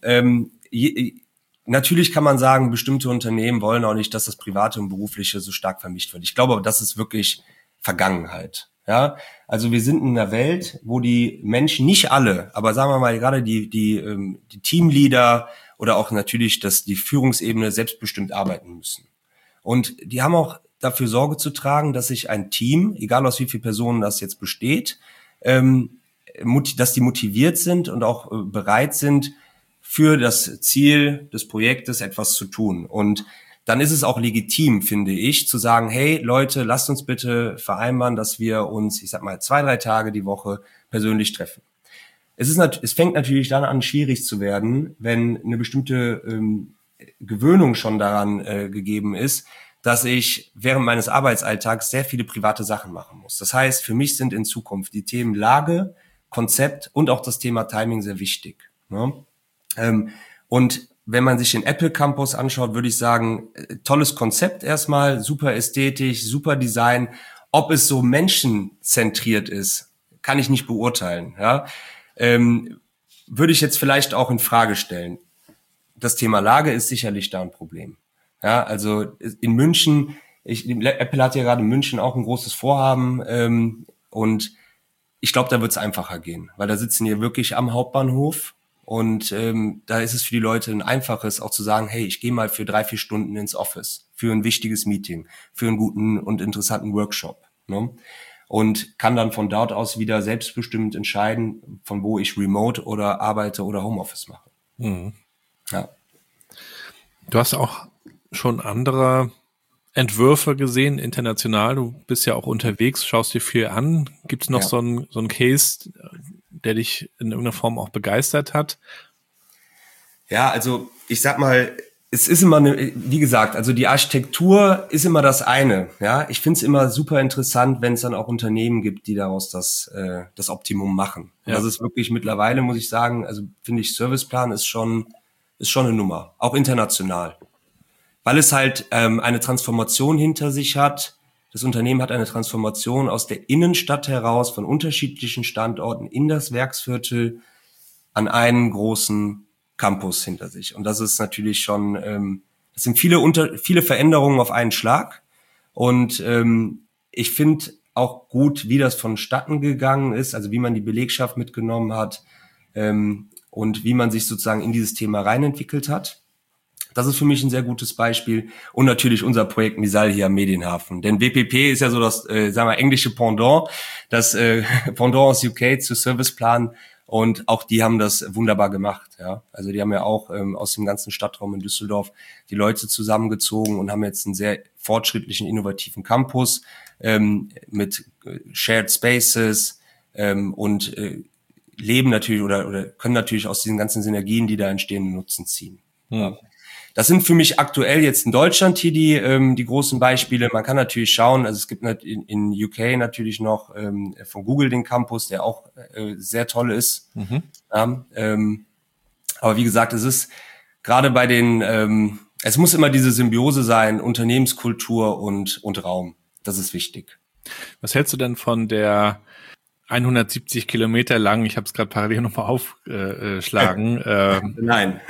Natürlich kann man sagen, bestimmte Unternehmen wollen auch nicht, dass das Private und Berufliche so stark vermischt wird. Ich glaube aber, das ist wirklich Vergangenheit. Ja, also wir sind in einer Welt, wo die Menschen, nicht alle, aber sagen wir mal gerade die Teamleader oder auch natürlich die Führungsebene selbstbestimmt arbeiten müssen. Und die haben auch dafür Sorge zu tragen, dass sich ein Team, egal aus wie vielen Personen das jetzt besteht, dass die motiviert sind und auch bereit sind, für das Ziel des Projektes etwas zu tun. Und dann ist es auch legitim, finde ich, zu sagen, hey Leute, lasst uns bitte vereinbaren, dass wir uns, 2-3 Tage die Woche persönlich treffen. Es fängt natürlich dann an, schwierig zu werden, wenn eine bestimmte Gewöhnung schon daran gegeben ist, dass ich während meines Arbeitsalltags sehr viele private Sachen machen muss. Das heißt, für mich sind in Zukunft die Themen Lage, Konzept und auch das Thema Timing sehr wichtig. Ne? Und wenn man sich den Apple Campus anschaut, würde ich sagen, tolles Konzept erstmal, super ästhetisch, super Design. Ob es so menschenzentriert ist, kann ich nicht beurteilen. Ja? Würde ich jetzt vielleicht auch in Frage stellen. Das Thema Lage ist sicherlich da ein Problem. Ja, also in München, Apple hat ja gerade in München auch ein großes Vorhaben und ich glaube, da wird es einfacher gehen, weil da sitzen die wirklich am Hauptbahnhof. Und da ist es für die Leute ein einfaches, auch zu sagen, hey, ich gehe mal für 3-4 Stunden ins Office, für ein wichtiges Meeting, für einen guten und interessanten Workshop. Ne? Und kann dann von dort aus wieder selbstbestimmt entscheiden, von wo ich remote oder arbeite oder Homeoffice mache. Mhm. Ja. Du hast auch schon andere Entwürfe gesehen, international. Du bist ja auch unterwegs, schaust dir viel an. Gibt es noch so ein Case, der dich in irgendeiner Form auch begeistert hat? Ja, also ich sag mal, es ist immer wie gesagt, also die Architektur ist immer das eine. Ja, ich finde es immer super interessant, wenn es dann auch Unternehmen gibt, die daraus das Optimum machen. Und das ist wirklich mittlerweile, muss ich sagen, also finde ich, Serviceplan ist schon eine Nummer, auch international. Weil es halt eine Transformation hinter sich hat. Das Unternehmen hat eine Transformation aus der Innenstadt heraus von unterschiedlichen Standorten in das Werksviertel an einen großen Campus hinter sich. Und das ist natürlich schon, das sind viele Veränderungen auf einen Schlag. Und ich finde auch gut, wie das vonstatten gegangen ist, also wie man die Belegschaft mitgenommen hat und wie man sich sozusagen in dieses Thema reinentwickelt hat. Das ist für mich ein sehr gutes Beispiel. Und natürlich unser Projekt Misal hier am Medienhafen. Denn WPP ist ja so das, englische Pendant, das Pendant aus UK zu Serviceplan. Und auch die haben das wunderbar gemacht. Ja, also die haben ja auch aus dem ganzen Stadtraum in Düsseldorf die Leute zusammengezogen und haben jetzt einen sehr fortschrittlichen, innovativen Campus mit Shared Spaces und leben natürlich oder können natürlich aus diesen ganzen Synergien, die da entstehen, Nutzen ziehen. Ja. Das sind für mich aktuell jetzt in Deutschland hier die großen Beispiele. Man kann natürlich schauen, also es gibt in UK natürlich noch von Google den Campus, der auch sehr toll ist. Mhm. Ja, aber wie gesagt, es ist gerade bei es muss immer diese Symbiose sein, Unternehmenskultur und Raum. Das ist wichtig. Was hältst du denn von der 170 Kilometer lang, ich habe es gerade parallel nochmal aufschlagen. Nein.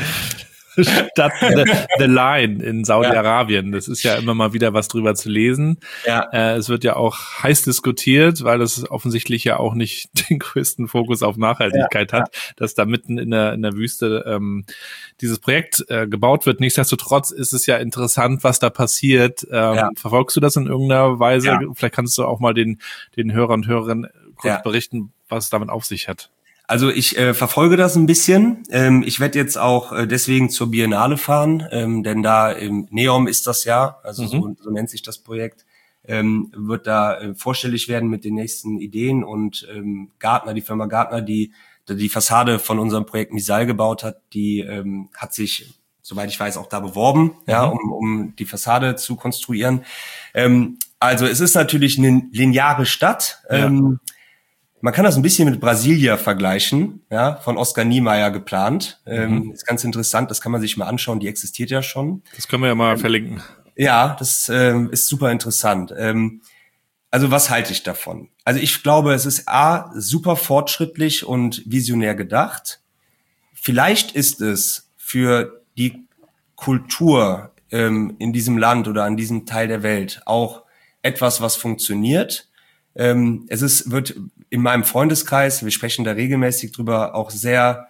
Stadt The Line in Saudi-Arabien. Das ist ja immer mal wieder was drüber zu lesen. Ja. Es wird ja auch heiß diskutiert, weil das offensichtlich ja auch nicht den größten Fokus auf Nachhaltigkeit hat, dass da mitten in der Wüste dieses Projekt gebaut wird. Nichtsdestotrotz ist es ja interessant, was da passiert. Verfolgst du das in irgendeiner Weise? Ja. Vielleicht kannst du auch mal den Hörern und Hörerinnen kurz berichten, was es damit auf sich hat. Also ich verfolge das ein bisschen. Ich werde jetzt auch deswegen zur Biennale fahren, denn da im NEOM ist das ja, also so nennt sich das Projekt, wird da vorstellig werden mit den nächsten Ideen und die Firma Gartner, die Fassade von unserem Projekt Misal gebaut hat, die hat sich, soweit ich weiß, auch da beworben, um die Fassade zu konstruieren. Also es ist natürlich eine lineare Stadt. Man kann das ein bisschen mit Brasilia vergleichen, ja, von Oskar Niemeyer geplant. Ist ganz interessant, das kann man sich mal anschauen, die existiert ja schon. Das können wir ja mal verlinken. Ja, das ist super interessant. Also was halte ich davon? Also ich glaube, es ist A, super fortschrittlich und visionär gedacht. Vielleicht ist es für die Kultur in diesem Land oder an diesem Teil der Welt auch etwas, was funktioniert. Wird in meinem Freundeskreis, wir sprechen da regelmäßig drüber, auch sehr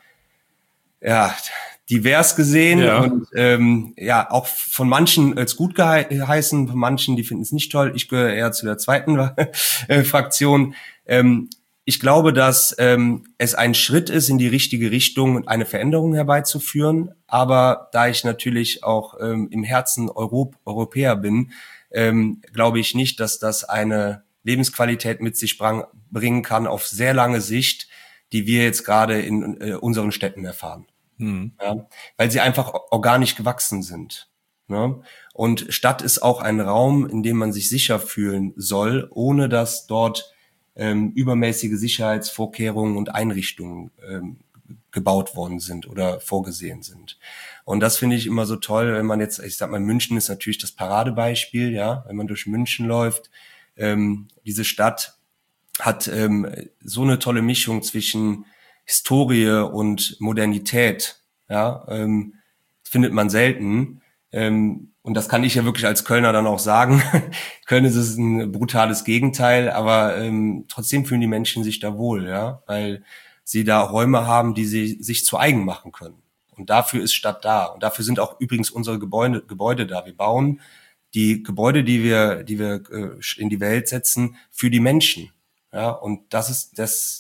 divers gesehen und auch von manchen als gut geheißen, von manchen, die finden es nicht toll. Ich gehöre eher zu der zweiten Fraktion. Ich glaube, dass es ein Schritt ist in die richtige Richtung, eine Veränderung herbeizuführen. Aber da ich natürlich auch im Herzen Europäer bin, glaube ich nicht, dass das eine Lebensqualität mit sich bringen kann auf sehr lange Sicht, die wir jetzt gerade in unseren Städten erfahren. Ja, weil sie einfach organisch gewachsen sind. Ne? Und Stadt ist auch ein Raum, in dem man sich sicher fühlen soll, ohne dass dort übermäßige Sicherheitsvorkehrungen und Einrichtungen gebaut worden sind oder vorgesehen sind. Und das finde ich immer so toll, wenn man jetzt, ich sag mal, München ist natürlich das Paradebeispiel, ja, wenn man durch München läuft. Diese Stadt hat so eine tolle Mischung zwischen Historie und Modernität, ja, findet man selten. Und das kann ich ja wirklich als Kölner dann auch sagen. Köln ist es ein brutales Gegenteil, aber trotzdem fühlen die Menschen sich da wohl, ja, weil sie da Räume haben, die sie sich zu eigen machen können. Und dafür ist Stadt da. Und dafür sind auch übrigens unsere Gebäude da. Wir bauen die Gebäude, die wir in die Welt setzen, für die Menschen. Ja, und das ist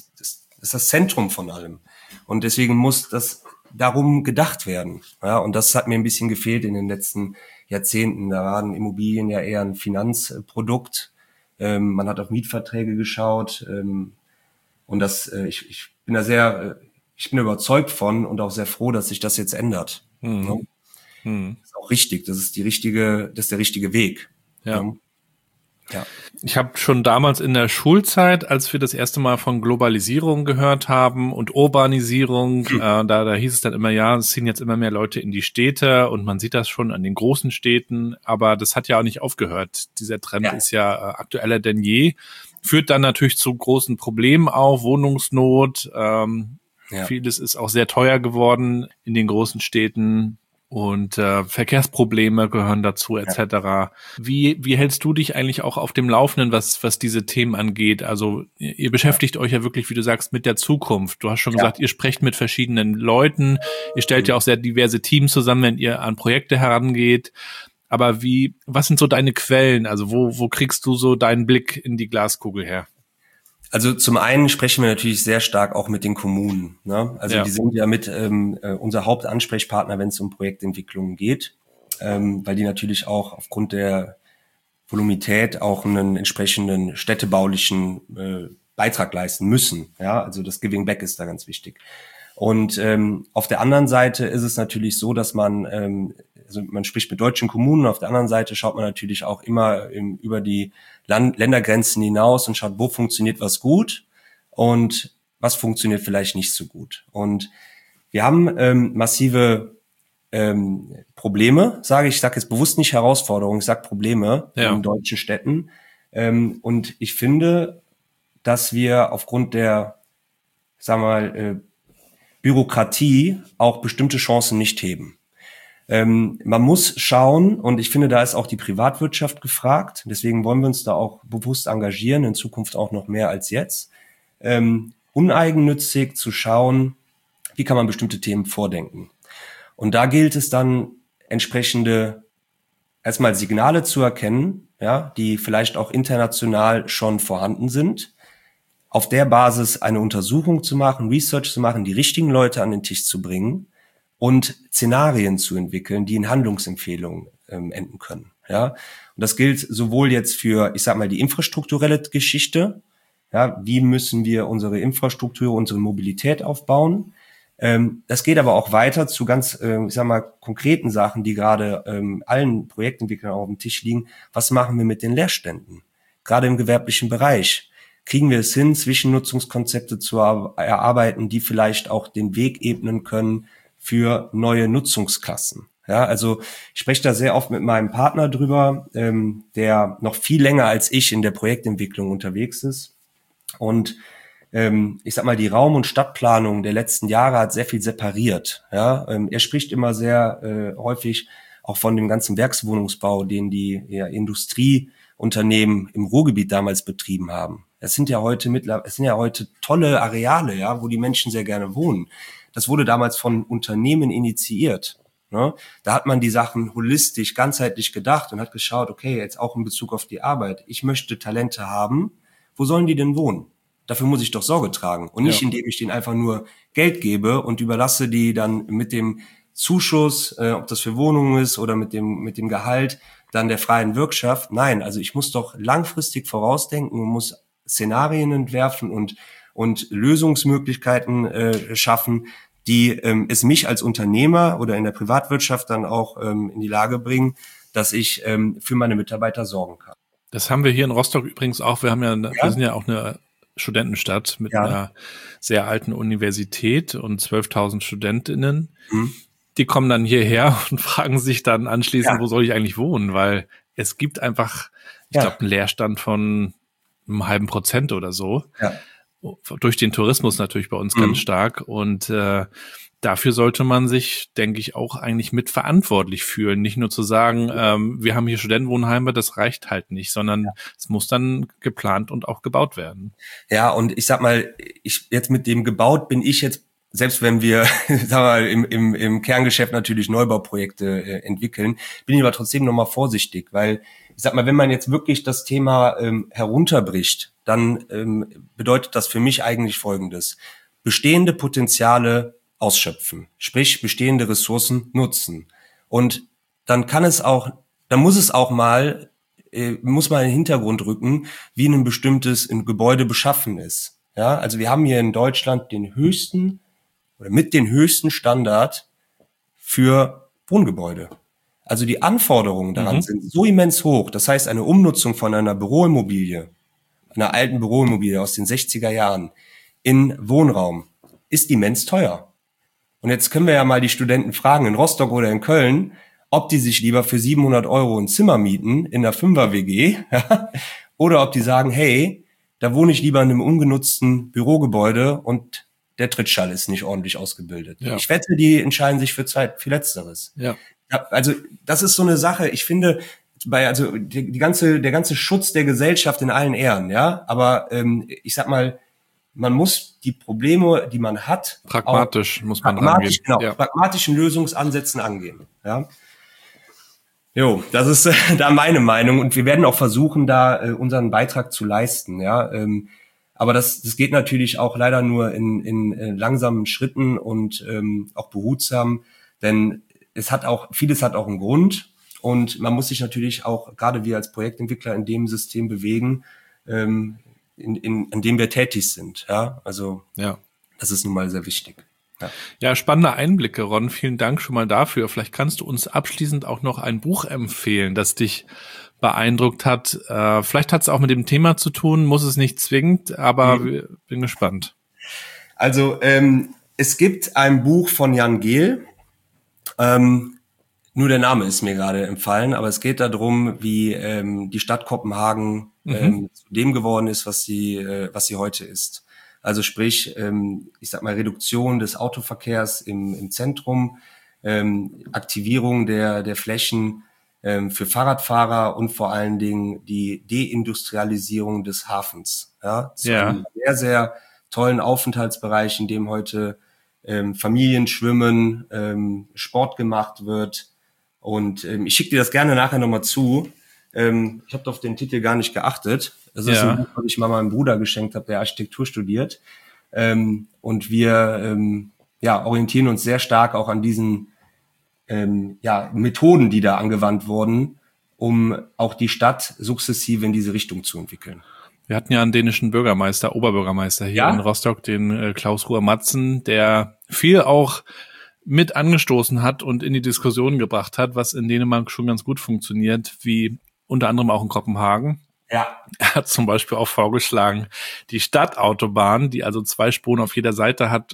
das Zentrum von allem. Und deswegen muss das darum gedacht werden. Ja, und das hat mir ein bisschen gefehlt in den letzten Jahrzehnten. Da waren Immobilien ja eher ein Finanzprodukt. Man hat auf Mietverträge geschaut. Und ich bin überzeugt von und auch sehr froh, dass sich das jetzt ändert. Ja. Das ist auch richtig. Das ist der richtige Weg. Ja. Ja. Ich habe schon damals in der Schulzeit, als wir das erste Mal von Globalisierung gehört haben und Urbanisierung, da hieß es dann immer, ja, es ziehen jetzt immer mehr Leute in die Städte und man sieht das schon an den großen Städten, aber das hat ja auch nicht aufgehört. Dieser Trend ist ja aktueller denn je, führt dann natürlich zu großen Problemen auf, Wohnungsnot, vieles ist auch sehr teuer geworden in den großen Städten. Und Verkehrsprobleme gehören dazu, etc. Wie hältst du dich eigentlich auch auf dem Laufenden, was diese Themen angeht? Also ihr beschäftigt euch ja wirklich, wie du sagst, mit der Zukunft. Du hast schon gesagt, ihr sprecht mit verschiedenen Leuten, ihr stellt ja auch sehr diverse Teams zusammen, wenn ihr an Projekte herangeht. Aber was sind so deine Quellen? Also wo kriegst du so deinen Blick in die Glaskugel her? Also zum einen sprechen wir natürlich sehr stark auch mit den Kommunen. Ne? Also die sind ja mit unser Hauptansprechpartner, wenn es um Projektentwicklungen geht, weil die natürlich auch aufgrund der Volumität auch einen entsprechenden städtebaulichen Beitrag leisten müssen. Ja, also das Giving Back ist da ganz wichtig. Und auf der anderen Seite ist es natürlich so, dass man spricht mit deutschen Kommunen, auf der anderen Seite schaut man natürlich auch immer über die Ländergrenzen hinaus und schaut, wo funktioniert was gut und was funktioniert vielleicht nicht so gut. Und wir haben massive Probleme, ich sage jetzt bewusst nicht Herausforderungen, ich sage Probleme in deutschen Städten. Und ich finde, dass wir aufgrund der, Bürokratie auch bestimmte Chancen nicht heben. Man muss schauen, und ich finde, da ist auch die Privatwirtschaft gefragt. Deswegen wollen wir uns da auch bewusst engagieren, in Zukunft auch noch mehr als jetzt. Uneigennützig zu schauen, wie kann man bestimmte Themen vordenken. Und da gilt es dann, entsprechende erstmal Signale zu erkennen, ja, die vielleicht auch international schon vorhanden sind. Auf der Basis eine Untersuchung zu machen, Research zu machen, die richtigen Leute an den Tisch zu bringen und Szenarien zu entwickeln, die in Handlungsempfehlungen enden können. Ja, und das gilt sowohl jetzt für, die infrastrukturelle Geschichte. Ja, wie müssen wir unsere Infrastruktur, unsere Mobilität aufbauen? Das geht aber auch weiter zu ganz, konkreten Sachen, die gerade allen Projektentwicklern auf dem Tisch liegen. Was machen wir mit den Leerständen? Gerade im gewerblichen Bereich. kriegen wir es hin, Zwischennutzungskonzepte zu erarbeiten, die vielleicht auch den Weg ebnen können für neue Nutzungsklassen. Ja, also ich spreche da sehr oft mit meinem Partner drüber, der noch viel länger als ich in der Projektentwicklung unterwegs ist. Und ich sag mal, die Raum- und Stadtplanung der letzten Jahre hat sehr viel separiert. Ja, er spricht immer sehr häufig auch von dem ganzen Werkswohnungsbau, den die Industrieunternehmen im Ruhrgebiet damals betrieben haben. Es sind ja heute tolle Areale, ja, wo die Menschen sehr gerne wohnen. Das wurde damals von Unternehmen initiiert. Ne? Da hat man die Sachen holistisch, ganzheitlich gedacht und hat geschaut, okay, jetzt auch in Bezug auf die Arbeit. Ich möchte Talente haben. Wo sollen die denn wohnen? Dafür muss ich doch Sorge tragen. Und nicht, indem ich denen einfach nur Geld gebe und überlasse die dann mit dem Zuschuss, ob das für Wohnungen ist oder mit dem Gehalt, dann der freien Wirtschaft. Nein, also ich muss doch langfristig vorausdenken und muss Szenarien entwerfen und Lösungsmöglichkeiten schaffen, die es mich als Unternehmer oder in der Privatwirtschaft dann auch in die Lage bringen, dass ich für meine Mitarbeiter sorgen kann. Das haben wir hier in Rostock übrigens auch. Wir sind ja auch eine Studentenstadt mit einer sehr alten Universität und 12.000 Studentinnen. Die kommen dann hierher und fragen sich dann anschließend, wo soll ich eigentlich wohnen? Weil es gibt einfach, ich glaube, einen Leerstand von einem halben Prozent oder so. Ja. Durch den Tourismus natürlich bei uns ganz stark. Und dafür sollte man sich, denke ich, auch eigentlich mitverantwortlich fühlen. Nicht nur zu sagen, wir haben hier Studentenwohnheime, das reicht halt nicht, sondern es muss dann geplant und auch gebaut werden. Ja, und ich sag mal, jetzt mit dem gebaut bin ich jetzt, selbst wenn wir sagen wir mal, im Kerngeschäft natürlich Neubauprojekte entwickeln, bin ich aber trotzdem nochmal vorsichtig, weil ich sag mal, wenn man jetzt wirklich das Thema herunterbricht, dann bedeutet das für mich eigentlich Folgendes: bestehende Potenziale ausschöpfen, sprich bestehende Ressourcen nutzen. Und dann muss man in den Hintergrund rücken, wie ein bestimmtes Gebäude beschaffen ist. Ja, also wir haben hier in Deutschland mit den höchsten Standard für Wohngebäude. Also die Anforderungen daran sind so immens hoch. Das heißt, eine Umnutzung von einer einer alten Büroimmobilie aus den 60er Jahren in Wohnraum ist immens teuer. Und jetzt können wir ja mal die Studenten fragen, in Rostock oder in Köln, ob die sich lieber für 700 € ein Zimmer mieten in einer 5er-WG oder ob die sagen, hey, da wohne ich lieber in einem ungenutzten Bürogebäude und der Trittschall ist nicht ordentlich ausgebildet. Ja. Ich wette, die entscheiden sich für Letzteres. Ja. Also das ist so eine Sache, ich finde, der ganze Schutz der Gesellschaft in allen Ehren, ja, aber ich sag mal, man muss die Probleme, die man hat, pragmatisch pragmatischen Lösungsansätzen angehen. Ja. Jo, das ist da meine Meinung und wir werden auch versuchen, da unseren Beitrag zu leisten. Ja, aber das geht natürlich auch leider nur in langsamen Schritten und auch behutsam, denn vieles hat auch einen Grund und man muss sich natürlich auch, gerade wir als Projektentwickler, in dem System bewegen, in dem wir tätig sind. Ja, also das ist nun mal sehr wichtig. Ja, spannende Einblicke, Ron. Vielen Dank schon mal dafür. Vielleicht kannst du uns abschließend auch noch ein Buch empfehlen, das dich beeindruckt hat. Vielleicht hat es auch mit dem Thema zu tun, muss es nicht zwingend, aber bin gespannt. Also es gibt ein Buch von Jan Gehl. Nur der Name ist mir gerade entfallen, aber es geht darum, wie die Stadt Kopenhagen zu dem geworden ist, was sie heute ist. Also sprich, ich sag mal, Reduktion des Autoverkehrs im Zentrum, Aktivierung der Flächen für Fahrradfahrer und vor allen Dingen die Deindustrialisierung des Hafens. Ja, zu einem sehr, sehr tollen Aufenthaltsbereich, in dem heute Familien schwimmen, Sport gemacht wird. Und ich schicke dir das gerne nachher nochmal zu. Ich habe auf den Titel gar nicht geachtet. Das ist ein Buch, das ich mal meinem Bruder geschenkt habe, der Architektur studiert. Und wir orientieren uns sehr stark auch an diesen Methoden, die da angewandt wurden, um auch die Stadt sukzessive in diese Richtung zu entwickeln. Wir hatten ja einen dänischen Oberbürgermeister hier in Rostock, den Klaus Ruhr-Matzen, der viel auch mit angestoßen hat und in die Diskussion gebracht hat, was in Dänemark schon ganz gut funktioniert, wie unter anderem auch in Kopenhagen. Ja. Er hat zum Beispiel auch vorgeschlagen, die Stadtautobahn, die also 2 Spuren auf jeder Seite hat,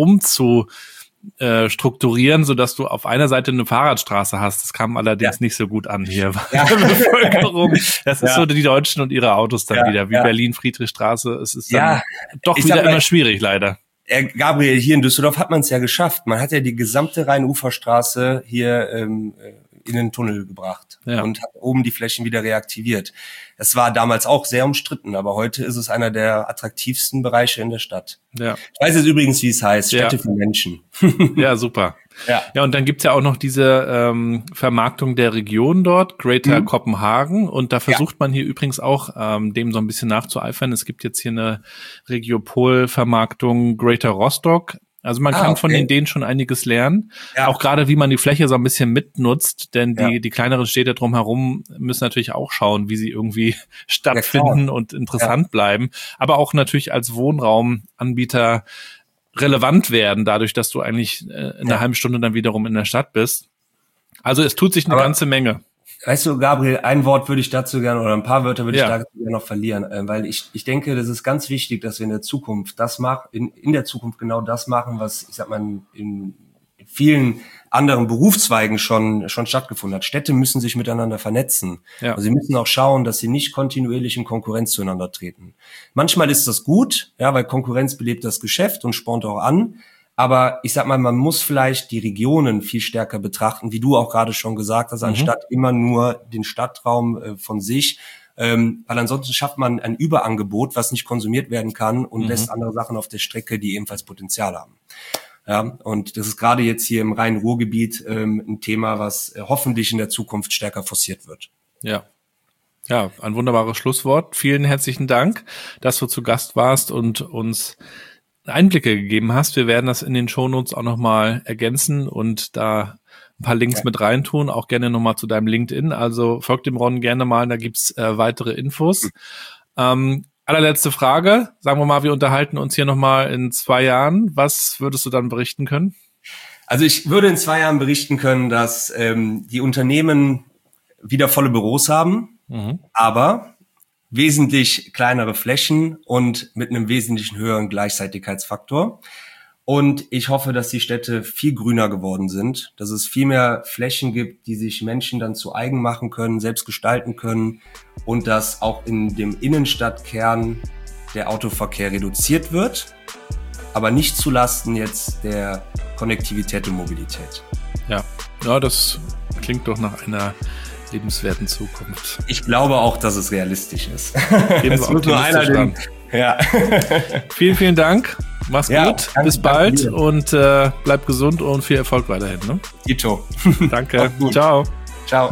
strukturieren, sodass du auf einer Seite eine Fahrradstraße hast. Das kam allerdings nicht so gut an hier bei der Bevölkerung. Das ist so die Deutschen und ihre Autos dann wieder, wie Berlin, Friedrichstraße. Es ist dann doch wieder immer schwierig, leider. Gabriel, hier in Düsseldorf hat man es ja geschafft. Man hat ja die gesamte Rhein-Ufer-Straße hier in den Tunnel gebracht und hat oben die Flächen wieder reaktiviert. Das war damals auch sehr umstritten, aber heute ist es einer der attraktivsten Bereiche in der Stadt. Ja. Ich weiß jetzt übrigens, wie es heißt, Städte für Menschen. Ja, super. Ja, und dann gibt's ja auch noch diese Vermarktung der Region dort, Greater Kopenhagen. Und da versucht man hier übrigens auch, dem so ein bisschen nachzueifern. Es gibt jetzt hier eine Regiopol-Vermarktung Greater Rostock. Also man kann von denen schon einiges lernen. Ja. Auch gerade, wie man die Fläche so ein bisschen mitnutzt. Denn die kleineren Städte drumherum müssen natürlich auch schauen, wie sie irgendwie stattfinden und interessant bleiben. Aber auch natürlich als Wohnraumanbieter relevant werden, dadurch, dass du eigentlich in einer halben Stunde dann wiederum in der Stadt bist. Also es tut sich eine ganze Menge. Weißt du, Gabriel, ein Wort würde ich dazu gerne, oder ein paar Wörter würde ich dazu gerne noch verlieren, weil ich denke, das ist ganz wichtig, dass wir in der Zukunft das machen, in der Zukunft genau das machen, was, ich sag mal, in vielen anderen Berufszweigen schon stattgefunden hat. Städte müssen sich miteinander vernetzen. Ja. Also sie müssen auch schauen, dass sie nicht kontinuierlich in Konkurrenz zueinander treten. Manchmal ist das gut, weil Konkurrenz belebt das Geschäft und spornt auch an. Aber ich sag mal, man muss vielleicht die Regionen viel stärker betrachten, wie du auch gerade schon gesagt hast, anstatt immer nur den Stadtraum von sich. Weil ansonsten schafft man ein Überangebot, was nicht konsumiert werden kann und lässt andere Sachen auf der Strecke, die ebenfalls Potenzial haben. Ja, und das ist gerade jetzt hier im Rhein-Ruhr-Gebiet ein Thema, was hoffentlich in der Zukunft stärker forciert wird. Ja, ein wunderbares Schlusswort. Vielen herzlichen Dank, dass du zu Gast warst und uns Einblicke gegeben hast. Wir werden das in den Shownotes auch nochmal ergänzen und da ein paar Links mit reintun, auch gerne nochmal zu deinem LinkedIn. Also folgt dem Ron gerne mal, da gibt's weitere Infos. Allerletzte Frage. Sagen wir mal, wir unterhalten uns hier nochmal in 2 Jahren. Was würdest du dann berichten können? Also ich würde in 2 Jahren berichten können, dass die Unternehmen wieder volle Büros haben, aber wesentlich kleinere Flächen und mit einem wesentlich höheren Gleichzeitigkeitsfaktor. Und ich hoffe, dass die Städte viel grüner geworden sind, dass es viel mehr Flächen gibt, die sich Menschen dann zu eigen machen können, selbst gestalten können und dass auch in dem Innenstadtkern der Autoverkehr reduziert wird, aber nicht zulasten jetzt der Konnektivität und Mobilität. Ja, das klingt doch nach einer lebenswerten Zukunft. Ich glaube auch, dass es realistisch ist. Es wird nur einer Vielen, vielen Dank. Mach's gut. Bis bald und bleib gesund und viel Erfolg weiterhin. Ne? Ito. Danke. Ciao. Ciao.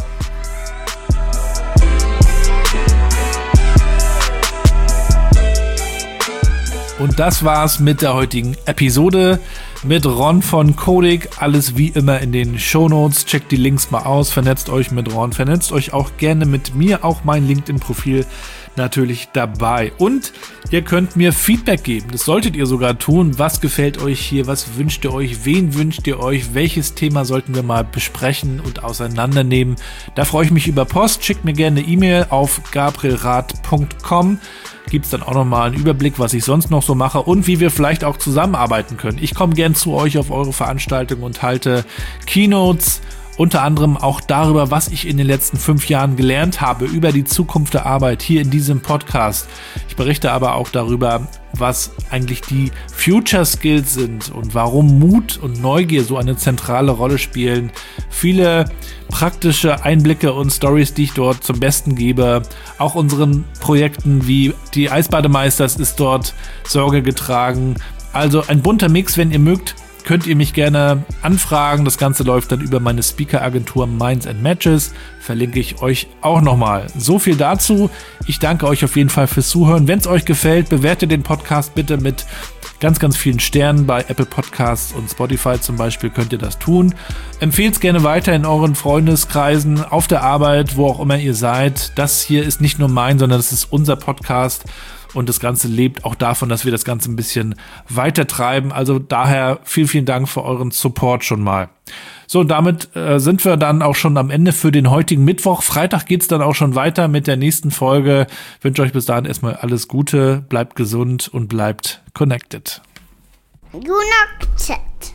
Und das war's mit der heutigen Episode mit Ron von Codic. Alles wie immer in den Shownotes. Checkt die Links mal aus. Vernetzt euch mit Ron. Vernetzt euch auch gerne mit mir. Auch mein LinkedIn-Profil natürlich dabei. Und ihr könnt mir Feedback geben. Das solltet ihr sogar tun. Was gefällt euch hier? Was wünscht ihr euch? Wen wünscht ihr euch? Welches Thema sollten wir mal besprechen und auseinandernehmen? Da freue ich mich über Post. Schickt mir gerne eine E-Mail auf gabrielrath.com. Gibt's dann auch nochmal einen Überblick, was ich sonst noch so mache und wie wir vielleicht auch zusammenarbeiten können. Ich komme gern zu euch auf eure Veranstaltung und halte Keynotes, unter anderem auch darüber, was ich in den letzten 5 Jahren gelernt habe, über die Zukunft der Arbeit hier in diesem Podcast. Ich berichte aber auch darüber, was eigentlich die Future Skills sind und warum Mut und Neugier so eine zentrale Rolle spielen. Viele praktische Einblicke und Stories, die ich dort zum Besten gebe. Auch unseren Projekten wie die Eisbademeisters ist dort Sorge getragen. Also ein bunter Mix, wenn ihr mögt. Könnt ihr mich gerne anfragen. Das Ganze läuft dann über meine Speaker-Agentur Minds and Matches. Verlinke ich euch auch nochmal. So viel dazu. Ich danke euch auf jeden Fall fürs Zuhören. Wenn es euch gefällt, bewertet den Podcast bitte mit ganz, ganz vielen Sternen. Bei Apple Podcasts und Spotify zum Beispiel könnt ihr das tun. Empfehlt es gerne weiter in euren Freundeskreisen, auf der Arbeit, wo auch immer ihr seid. Das hier ist nicht nur mein, sondern das ist unser Podcast. Und das Ganze lebt auch davon, dass wir das Ganze ein bisschen weiter treiben. Also daher vielen, vielen Dank für euren Support schon mal. So, und damit sind wir dann auch schon am Ende für den heutigen Mittwoch. Freitag geht's dann auch schon weiter mit der nächsten Folge. Ich wünsche euch bis dahin erstmal alles Gute, bleibt gesund und bleibt connected. Junakchat.